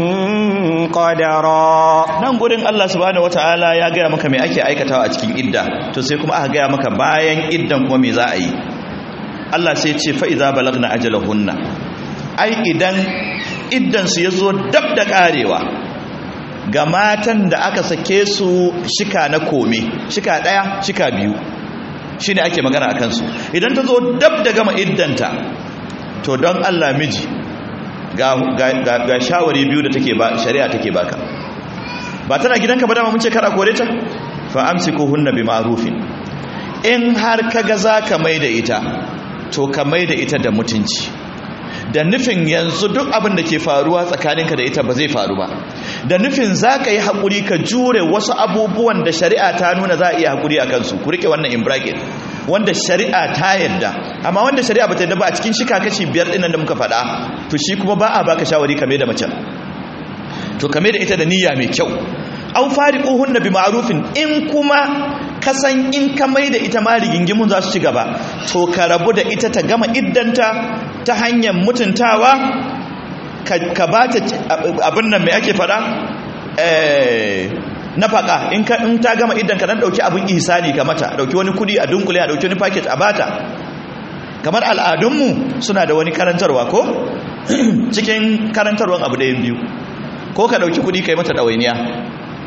قدرا nan gurin Allah subhanahu wataala ya gaya maka me ake aikatawa a cikin idda to sai kuma aka gaya maka bayan iddan kuma me za a yi Allah sai ya ce fa iza balagna ajalahunna ai idan iddan su yazo dab da karewa ga matan da aka sake su shika na kome shika daya shika biyu shine ake magana akan su idan ta zo dab da gama iddanta to don Allah miji ga, ga, ga, ga shawari biyu da take ba shari'a take baka ba tana gidanka ba dama mun ce kar a kore ta fa amsikuhunna bi ma'rufin in har kaga zaka mai da ita to ka mai da ita da mutunci da nufin yanzu duk abin da ke faruwa tsakaninka da ita ba zai faru ba da nufin zaka yi hakuri ka jure wasu abubuwan da shari'a ta nuna za a iya hakuri a kansu ku rike wannan in bracket wanda shari'a ta yadda amma wanda shari'a ba ta yadda ba a cikin shika kashi biyar din nan da muka faɗa to shi kuma ba a baka shawari kame da mace to kame da ita da niyya mai kyau aw fariquhunna bi ma'rufin in kuma kasan in ka mai da ita ma rigingimun za su ci gaba to ka rabu da ita ta gama iddanta ta hanyar mutuntawa ka ba ta abin nan mai ake faɗa eh nafaka in ka in ta gama idan ka dan dauki abin ihsani ka mata dauki wani kudi a dunkule a dauki wani package a bata kamar al'adunmu suna da wani karantarwa ko cikin karantarwan abu da biyu ko ka dauki kudi kai mata dawainiya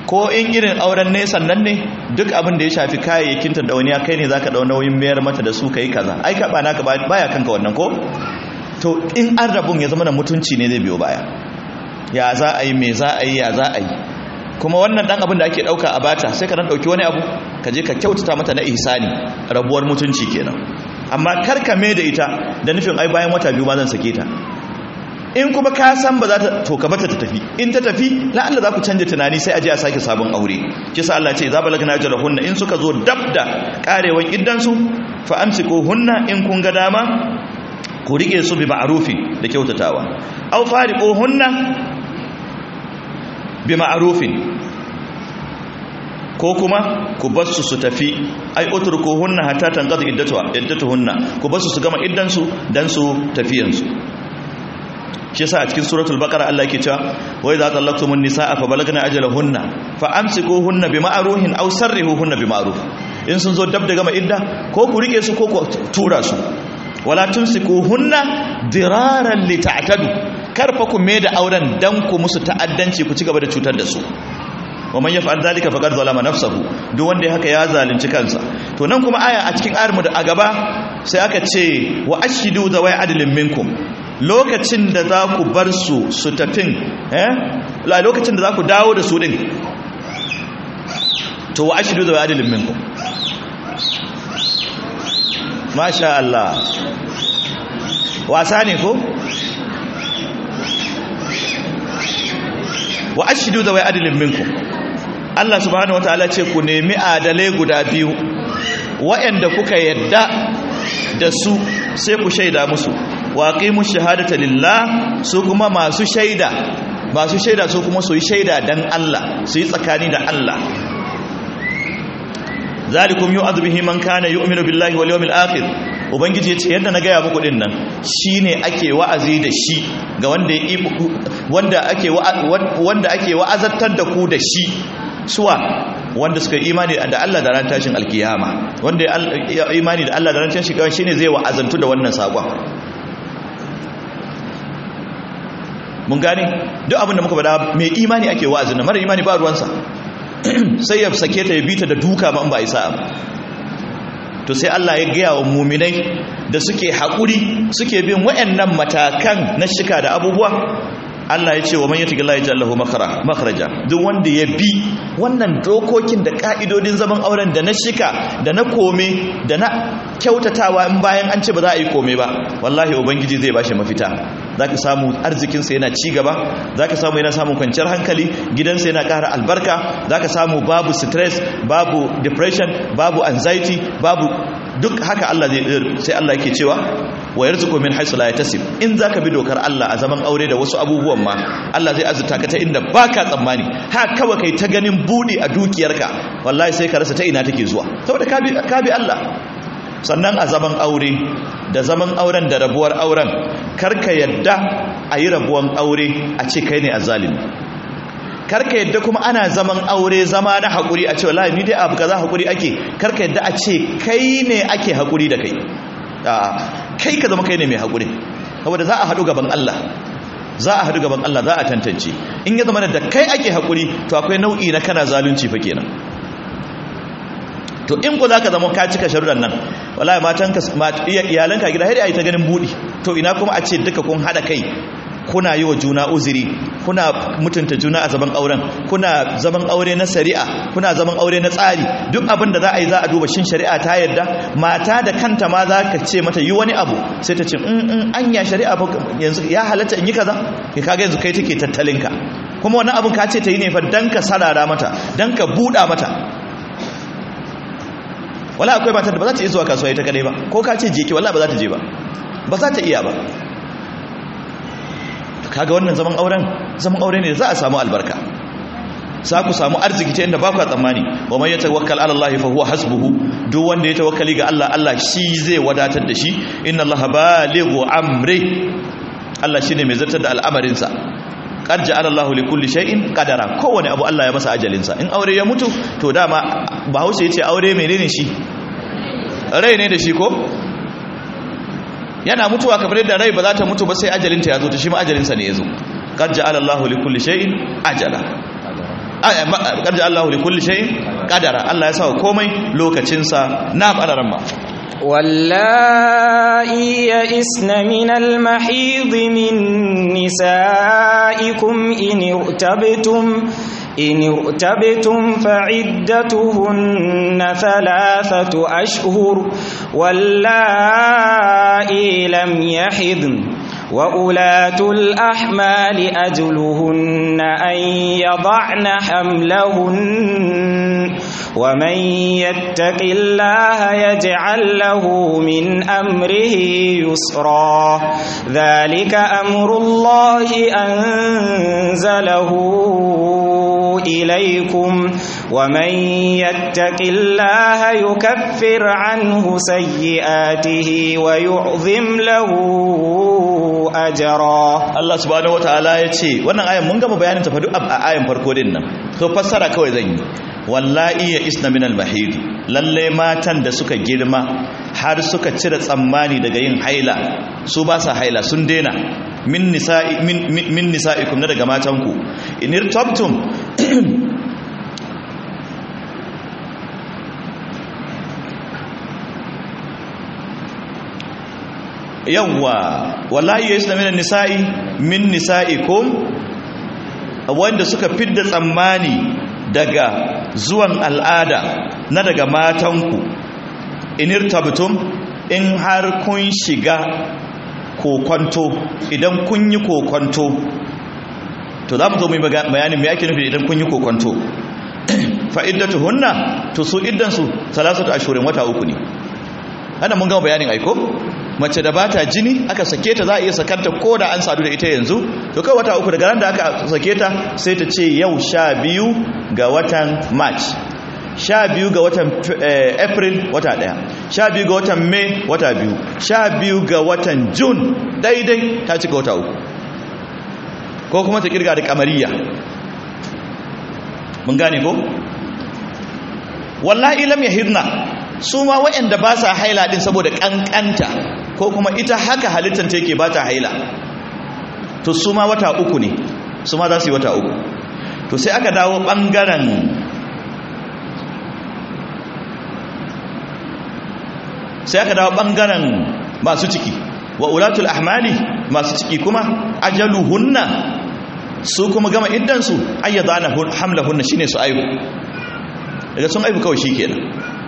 ko in irin auren nesan nan ne duk abin da ya shafi kayayyakin ta dauniya kai ne zaka dau nauyin mayar mata da su kai kaza ai ka ba naka baya kanka wannan ko to in an rabun ya zama da mutunci ne zai biyo baya ya za a yi me za a yi ya za a yi kuma wannan dan abin da ake dauka a bata sai ka dan dauki wani abu ka je ka kyautata mata na ihsani rabuwar mutunci kenan amma karkame da ita da nufin ai bayan wata biyu ma zan sake ta in kuma ka san ba za ta to ka bata ta tafi in ta tafi la Allah za ku canja tunani sai a je a sake sabon aure kisa Allah ce za balagna ajalahunna in suka zo dabda karewan iddan su fa amsikuhunna in kun ga dama ku rike su bi ma'rufin da kyautatawa aw fariquhunna bi ma'rufin ko kuma ku bar su su tafi ai utrukuhunna hatta tanqadi iddatuha iddatuhunna ku bar su su gama iddan su dan su tafiyan su shi yasa a cikin suratul baqara Allah yake cewa wa idza tallaqtumun nisaa fa balagna ajalahunna fa amsikuhunna bima'rufin aw sarrihuhunna bima'ruf in sun zo dab da gama idda ko ku rike su ko ku tura su wala tumsikuhunna diraran lita'tadu karfa ku mai da auren dan ku musu ta'addanci ku ci gaba da cutar da su wa man yaf'al dhalika faqad zalama nafsahu duk wanda haka ya zalunci kansa to nan kuma aya a cikin ayar mu da a gaba sai aka ce wa ashidu zawai adlin minkum lokacin da za ku bar su su tafin eh la lokacin da za ku dawo da su din to wa ashidu zawai adlin minkum masha Allah wasa ne ko wa ashidu zawai adlin minkum Allah subhanahu wataala ce ku nemi adalai guda biyu waɗanda kuka yadda da su sai ku shaida musu wa aqimu shahadata lillah su kuma masu shaida masu shaida su kuma su yi shaida dan Allah su yi tsakani da Allah zalikum yu'adhu bihi man kana yu'minu billahi wal yawmil akhir ubangiji yace yadda na gaya muku din nan shine ake wa'azi da shi ga wanda ya wanda ake wanda ake wa'azantar da ku da shi suwa wanda suka imani da Allah da ran tashin alkiyama wanda ya imani da Allah da ran tashin alkiyama shine zai wa'azantu da wannan sakon mun gane duk abin da muka bada mai imani ake wa'azin mara imani ba ruwansa sai ya sake ta ya bita da duka ba in ba isa to sai Allah ya gaya wa muminai da suke haƙuri suke bin waɗannan matakan na shika da abubuwa Allah ya ce wa man yattaqillaha yaj'al lahu makhraja duk wanda ya bi wannan dokokin da ka'idodin zaman auren da na shika da na kome da na kyautatawa in bayan an ce ba za a yi kome ba wallahi ubangiji zai bashi mafita zaka samu arzikin sa yana ci gaba zaka samu yana samun kwanciyar hankali gidansa yana ƙara albarka zaka samu babu stress babu depression babu anxiety babu duk haka Allah zai sai Allah yake cewa wa yarzuqu min haythu la yahtasib in zaka bi dokar Allah a zaman aure da wasu abubuwan ma Allah zai azurta ka ta inda baka tsammani ha kawai kai ta ganin budi a dukiyarka wallahi sai ka rasa ta ina take zuwa saboda ka bi ka bi Allah sannan a zaman aure da zaman auren da rabuwar auren karka yadda a yi rabuwan aure a ce kai ne azzalimi karka yadda kuma ana zaman aure zama na haƙuri a ce wallahi ni dai abu kaza haƙuri ake karka yadda a ce kai ne ake haƙuri da kai kai ka zama kai ne mai haƙuri saboda za a haɗu gaban Allah za a haɗu gaban Allah za a tantance in ya zama da kai ake haƙuri to akwai nau'i na kana zalunci fa kenan to in ku za ka zama ka cika sharuɗan nan wallahi matanka iyalanka gida har ai ta ganin buɗi to ina kuma a ce duka kun haɗa kai kuna yi wa juna uzuri kuna mutunta juna a zaman auren kuna zaman aure na shari'a kuna zaman aure na tsari duk abin da za a yi za a duba shin shari'a ta yarda mata da kanta ma za ka ce mata yi wani abu sai ta ce in anya shari'a yanzu ya halatta in yi kaza ka kaga yanzu kai take tattalinka kuma wani abin ka ce ta yi ne fa dan ka sarara mata dan ka buɗa mata wala akwai matar da ba za ta iya zuwa kasuwa ita kadai ba ko ka ce je ki wala ba za ta je ba ba za ta iya ba kaga wannan zaman auren zaman aure ne za a samu albarka za ku samu arziki ta inda ba ku tsammani wa man yatawakkal ala Allah fa huwa hasbuhu duk wanda ya tawakkali ga Allah Allah shi zai wadatar da shi inna Allah balighu amri Allah shine mai zartar da al'amarin sa qad ja'ala Allah li kulli shay'in qadara kowane abu Allah ya masa ajalin sa in aure ya mutu to dama Bahaushe yace aure menene shi rai ne da shi ko yana mutuwa kamar yadda rai ba za ta mutu ba sai ajalinta ya zo ta shi ma ajalinsa ne ya zo qad ja'ala Allahu li kulli shay'in ajala qad Allahu li kulli shay'in qadara Allah ya sa komai lokacin sa na qadaran ma واللائي يئسن من المحيض من نسائكم إن ارتبتم إن ارتبتم فعدتهن ثلاثة أشهر واللائي لم يحضن وأولاة الأحمال أجلهن أن يضعن حملهن ومن يتق الله يجعل له من أمره يسرا ذلك أمر الله أنزله إليكم ومن يتق الله يكفر عنه سيئاته ويعظم له أجرا. Allah subhanahu wataala ya ce wannan ayan mun gama bayanin ta fa duk a ayan farko din nan to fassara kawai zan yi. Wallahi ya isna min al-mahid, lalle matan da suka girma har suka cire tsammani daga yin haila, su ba sa haila sun dena min nisa'i min, min nisa'ikum na daga matanku inir tabtum yawwa wallahi ya isna min nisa'i min nisa'ikum wanda suka fidda tsammani daga zuwan al'ada na daga matanku inir tabtum in har kun shiga kokonto idan kun yi kokonto to za mu zo mu yi bayanin me ake nufi idan kun yi kokonto fa'iddatuhunna to su iddansu salasatu ashhurin wata uku ne ana mun gama bayanin aiko mace da bata jini aka sake ta za a iya sakanta ko da an sadu da ita yanzu to kai wata uku daga ran da aka sake ta sai ta ce yau sha biyu ga watan march sha biyu ga watan april wata daya sha biyu ga watan may wata biyu sha biyu ga watan june daidai ta cika wata uku ko kuma ta kirga da kamariya mun gane ko wallahi lam yahidna su ma waɗanda ba sa haila din saboda kankanta ko kuma ita haka halittar ta yake ba ta haila to su ma wata uku ne su ma za su yi wata uku to sai aka dawo ɓangaren sai aka dawo ɓangaren masu ciki wa ulatul ahmali masu ciki kuma ajaluhunna su kuma gama iddansu ayyadana hamlahunna shine su aihu daga sun aihu kawai shikenan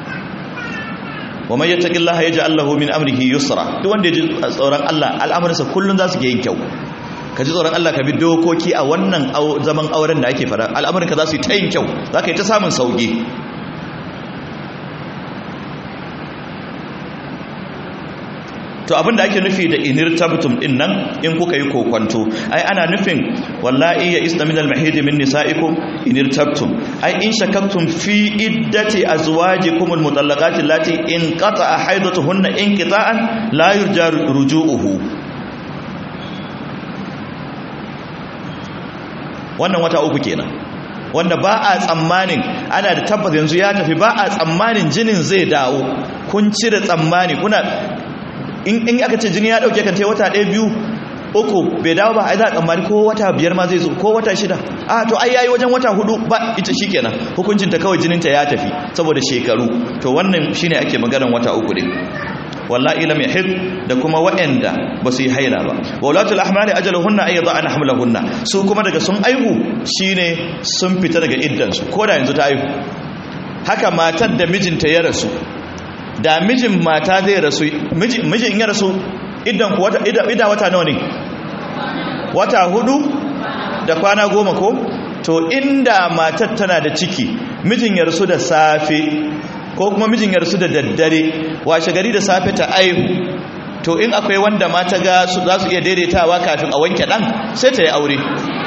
wa man yattaqillaha yaj'al lahu min amrihi yusra duk wanda ya ji tsoron Allah al'amuransa kullun za su ga yin kyau ka ji tsoron Allah ka bi dokoki a wannan zaman auren da ake fara al'amuranka za su yi ta yin kyau za ka yi ta samun sauki to abinda ake nufi da inir tabtum din nan in kuka yi kokwanto ai ana nufin wallahi ya isna min al-mahid min nisaikum inir tabtum ai in shakaktum fi iddati azwajikum al-mutallaqati allati in qata'a haidatuhunna inqita'an la yurja ruju'uhu wannan wata uku kenan wanda ba a tsammanin ana da tabbas yanzu ya tafi ba a tsammanin jinin zai dawo kun cire tsammani kuna in aka ce jini ya dauke kan tai wata ɗaya biyu uku bai dawo ba ai za a tsammani ko wata biyar ma zai zo ko wata shida a to ai yayi wajen wata hudu ba ita shikenan hukuncin ta kawai jinin ta ya tafi saboda shekaru to wannan shine ake maganar wata uku din wallahi lam yahid da kuma wa'anda ba su yi haila ba walatul ahmali ajaluhunna ay yad'ana hamlahunna su kuma daga sun aihu shine sun fita daga iddan su ko da yanzu ta aihu haka matar da mijinta ya rasu da mijin mata zai rasu mijin ya rasu idan ku wata ida wata nawa ne wata hudu da kwana goma ko to inda matar tana da ciki mijin ya rasu da safe ko kuma mijin ya rasu da daddare washe gari da safe ta aihu to in akwai wanda mata ga su za su iya daidaitawa kafin a wanke dan sai ta yi aure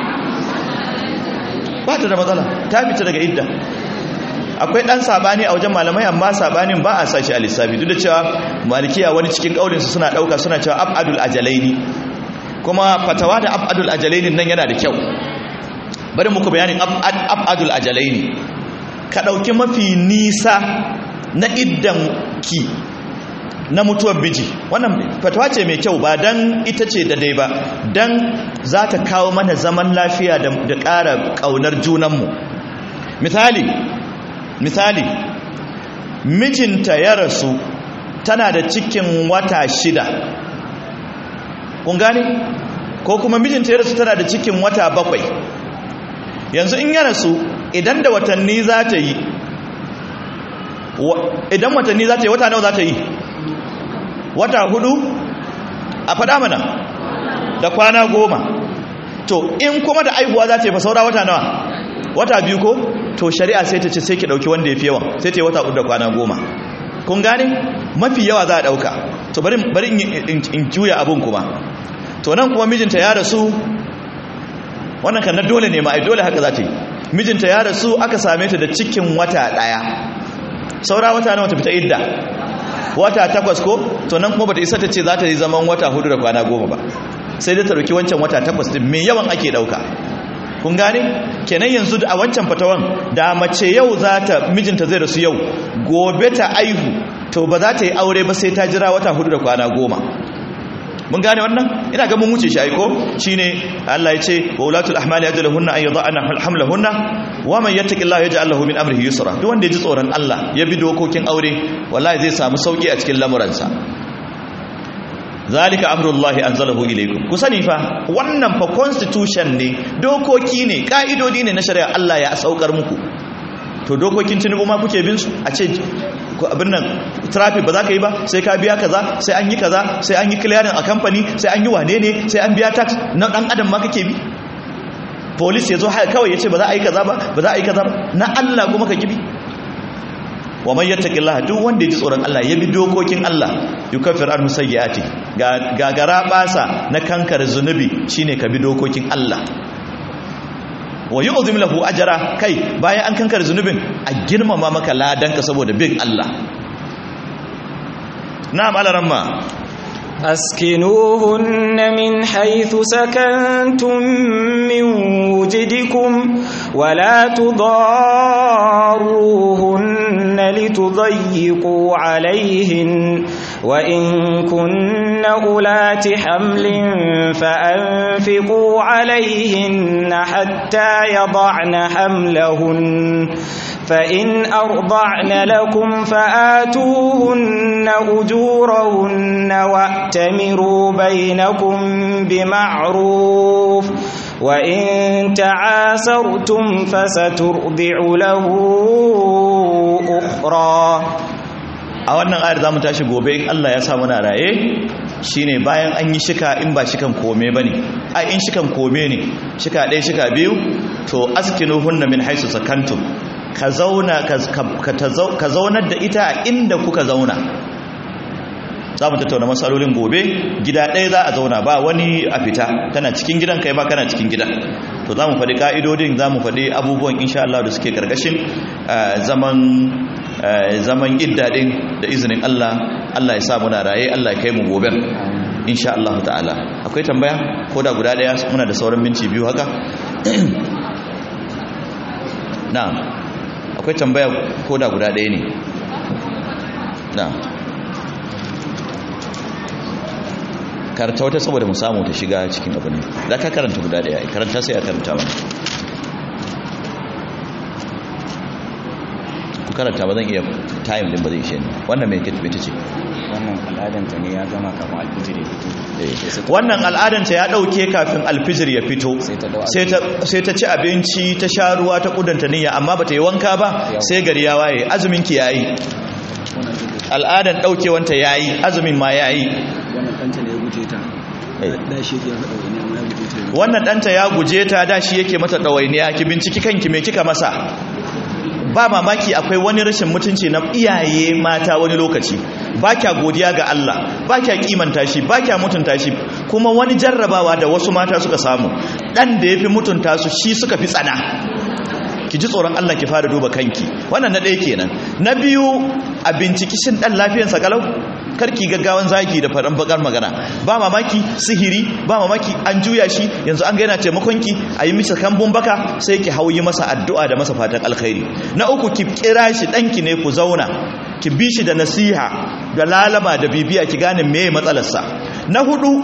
ba ta da matsala ta fita daga idda akwai dan sabani a wajen malamai amma sabanin ba a sashi a lissafi duk da cewa malikiya wani cikin kaulinsu suna dauka suna cewa abadul ajalaini kuma fatawa da abadul ajalaini nan yana da kyau bari muku bayanin abadul ajalaini ka dauki mafi nisa na iddan ki na mutuwar biji wannan fatawa ce mai kyau ba dan ita ce da dai ba dan za ta kawo mana zaman lafiya da ƙara ƙaunar junanmu misali misali mijinta ya rasu tana da cikin wata shida, kun gane? Ko kuma mijinta ya rasu tana da cikin wata bakwai. Yanzu in ya rasu idan da watanni za ta yi, idan watanni za ta yi wata nawa za ta yi? Wata hudu? A faɗa mana da kwana goma. To in kuma da aihuwa za ta yi fa saura wata nawa? Wata biyu ko? To shari'a sai ta ce sai ki ɗauki wanda ya fi yawan, sai ta yi wata hudu da kwana goma. Kun gane? Mafi yawa za a ɗauka. To bari bari in juya abin kuma. To nan kuma mijinta ya rasu, wannan kan na dole ne ma ai dole haka za ta yi. Mijinta ya rasu aka same ta da cikin wata ɗaya, saura wata nawa ta fita idda? Wata takwas ko? To nan kuma bata isa ta ce za ta yi zaman wata hudu da kwana goma ba, sai dai ta dauki wancan wata takwas din mai yawan ake dauka. Kun gane? Kenan yanzu a wancan fatawan da mace yau za ta mijinta zai rasu yau, gobe ta aihu, to ba za ta yi aure ba sai ta jira wata hudu da kwana goma. Mun gane wannan? Ina ga mun wuce shi aiko shine Allah ya ce wa ulatul ahmali ajaluhunna an yada'na hamlahunna wa man yattaqillaha yaj'al lahu min amrihi yusra. Duk wanda ya ji tsoron Allah ya bi dokokin aure wallahi zai samu sauki a cikin lamuransa. Zalika amrullahi anzalahu ilaykum. Ku sani fa wannan fa constitution ne, dokoki ne, kaidodi ne na shari'a Allah ya saukar muku. To dokokin Tinubu ma kuke bin su a ce abin nan traffic ba za ka yi ba sai ka biya kaza, sai an yi kaza, sai an yi clearing a company, sai an yi wane ne, sai an biya tax. Na dan adam ma kake bi? Police yazo kawai yace ba za a yi kaza ba, ba za a yi kaza ba. Na Allah kuma ka kibi. Wa man yattaqillaha, duk wanda ya ji tsoron Allah ya bi dokokin Allah, yukaffir anhu sayyiati. Gagara basa na kankar zunubi shine ka bi dokokin Allah. Wa yu'zim lahu ajra, kai bayan an kankar zunubin a girmama maka ladanka saboda bin Allah. Na'am alaramma. أسكنوهن من حيث سكنتم من وجدكم ولا تضاروهن لتضيقوا عليهن وإن كن أولات حمل فأنفقوا عليهن حتى يضعن حملهن فإن أرضعن لكم فآتوهن أجورهن وأتمروا بينكم بمعروف وإن تعاسرتم فسترضع له أخرى. A wannan ayar zamu tashi gobe in Allah ya sa muna raye, shine bayan an yi shika in ba shikan kome bane, ai in shikan kome ne, shika ɗaya shika biyu, to askinuhunna min haisu sakantum, ka zauna ka zaunar da ita a inda kuka zauna. Za mu tattauna matsalolin gobe, gida ɗaya za a zauna ba wani a fita, tana cikin gidan kai ba kana cikin gidan. To za mu faɗi ƙa'idodin, za mu faɗi abubuwan insha Allah da suke ƙarƙashin zaman zaman idda ɗin da izinin Allah. Allah ya sa muna raye, Allah ya kai mu gobe insha Allah ta'ala. Akwai tambaya ko da guda ɗaya? Muna da sauran minti biyu haka. Na'am, akwai tambaya ko da guda ɗaya ne? Na'am. Karanta wata saboda mu samu ta shiga cikin abin. Za ka karanta guda ɗaya, karanta sai a karanta wani. Ku karanta ba zan iya, time din ba zai ishe ni. Wannan mai kitbe ta ce wannan al'adanta ne ya gama kafin alfijir ya fito. Wannan al'adanta ya dauke kafin alfijir ya fito, sai ta ci abinci, ta sha ruwa, ta kudanta niyya, amma bata yi wanka ba sai gari ya waye. Azumin ki yayi, al'adan daukewanta yayi, azumin ma yayi. Wannan ɗanta ne ya guje ta, da shi yake mata ɗawainiya, amma ya guje ta. Wannan ɗanta ya guje ta, da shi yake mata ɗawainiya. Ki binciki kanki me kika masa. Ba mamaki akwai wani rashin mutunci na iyaye mata wani lokaci, ba kya godiya ga Allah, ba kya kimanta shi, ba kya mutunta shi. Kuma wani jarrabawa da wasu mata suka samu, dan da yafi mutunta su shi suka fi tsana. Ki ji tsoron Allah, ki fara duba kanki. Wannan na ɗaya kenan. Na biyu, a binciki shin dan lafiyarsa kalau, karki gaggawan zagi da faɗan bakar magana. Ba mamaki sihiri, ba mamaki an juya shi, yanzu an ga yana taimakon ki, a yi masa kambun baka, sai ki hauyi masa addu'a da masa fatan alkhairi. Na uku, ki kira shi, ɗanki ne, ku zauna, ki bi shi da nasiha da lalama da bibiya, ki gane meye matsalarsa. Na hudu,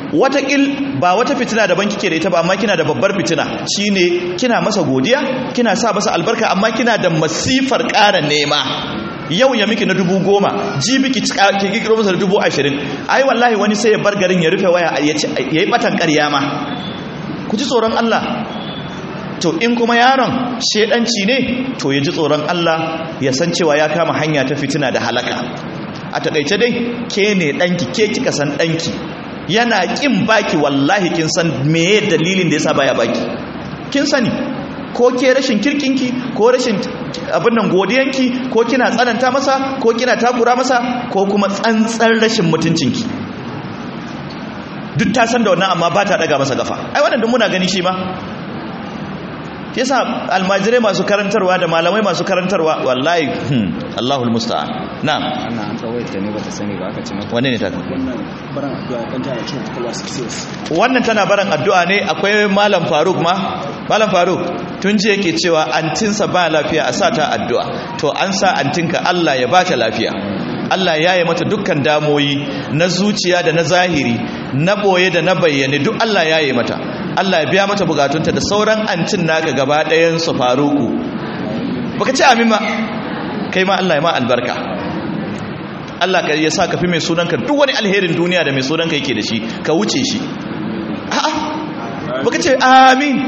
watakil ba wata fitina daban kike da ita ba, amma kina da babbar fitina, shine kina masa godiya, kina sa masa albarka, amma kina da masifar ƙara nema. Yau ya miki na dubu goma, jibi ki kikiro masa da dubu ashirin. Ai wallahi wani sai ya bar garin ya rufe waya ya yi batan ƙarya ma. Ku ji tsoron Allah. To in kuma yaron shedanci ne, to ya ji tsoron Allah, ya san cewa ya kama hanya ta fitina da halaka. A takaice dai, ke ne ɗanki, ke kika san ɗanki. Yana kin baki, wallahi kin san meye dalilin da yasa baya baki, kin sani, ko ke rashin kirkinki, ko rashin abin nan godiyanki, ko kina tsananta masa, ko kina takura masa, ko kuma tsantsar rashin mutuncinki. Duk ta san da wannan, amma ba ta daga masa gafa. Ai wannan duk muna gani shi ma. Yasa almajirai masu karantarwa da malamai masu karantarwa, wallahi hmm, Allahul musta'an. Na'am. Ana an kawai ta ne bata sani ba aka ce mata. Wanne ne ta? wannan baran addu'a dan tana cikin kwakwalwa success. Wannan tana baran addu'a ne. Akwai Malam Faruk ma. Malam Faruk tun ji yake cewa antinsa ba lafiya, a sa ta addu'a. To an sa antinka, Allah ya ba ta lafiya. Allah ya yi mata dukkan damoyi na zuciya da na zahiri, na boye da na bayyane, duk Allah ya yi mata. Allah ya biya mata bukatunta da sauran antin naka gaba ɗayan su. Faruku, baka ce amin ba? Kai ma Allah ya ma albarka. Allah ka ya sa ka fi mai sunanka duk wani alherin duniya da mai sunanka yake da shi, ka wuce shi. A'a, baka ce amin?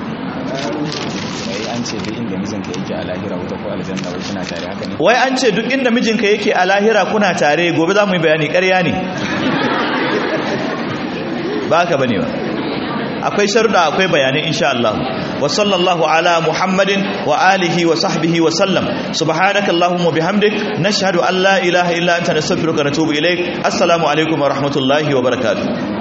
Wai an ce duk inda mijinka yake a lahira wuta ko aljanna wai kuna tare, haka ne? Wai an ce duk inda mijinka yake a lahira kuna tare, gobe za mu yi bayani. ƙarya ne. Ba ka bane ba. Akwai sharuɗa, akwai bayanai insha Allah. Wa sallallahu ala Muhammadin wa alihi wa sahbihi wa sallam. Subhanaka Allahumma bihamdik, nashhadu an la ilaha illa anta nastaghfiruka wa natubu ilaik. Assalamu alaikum wa rahmatullahi wa barakatuh.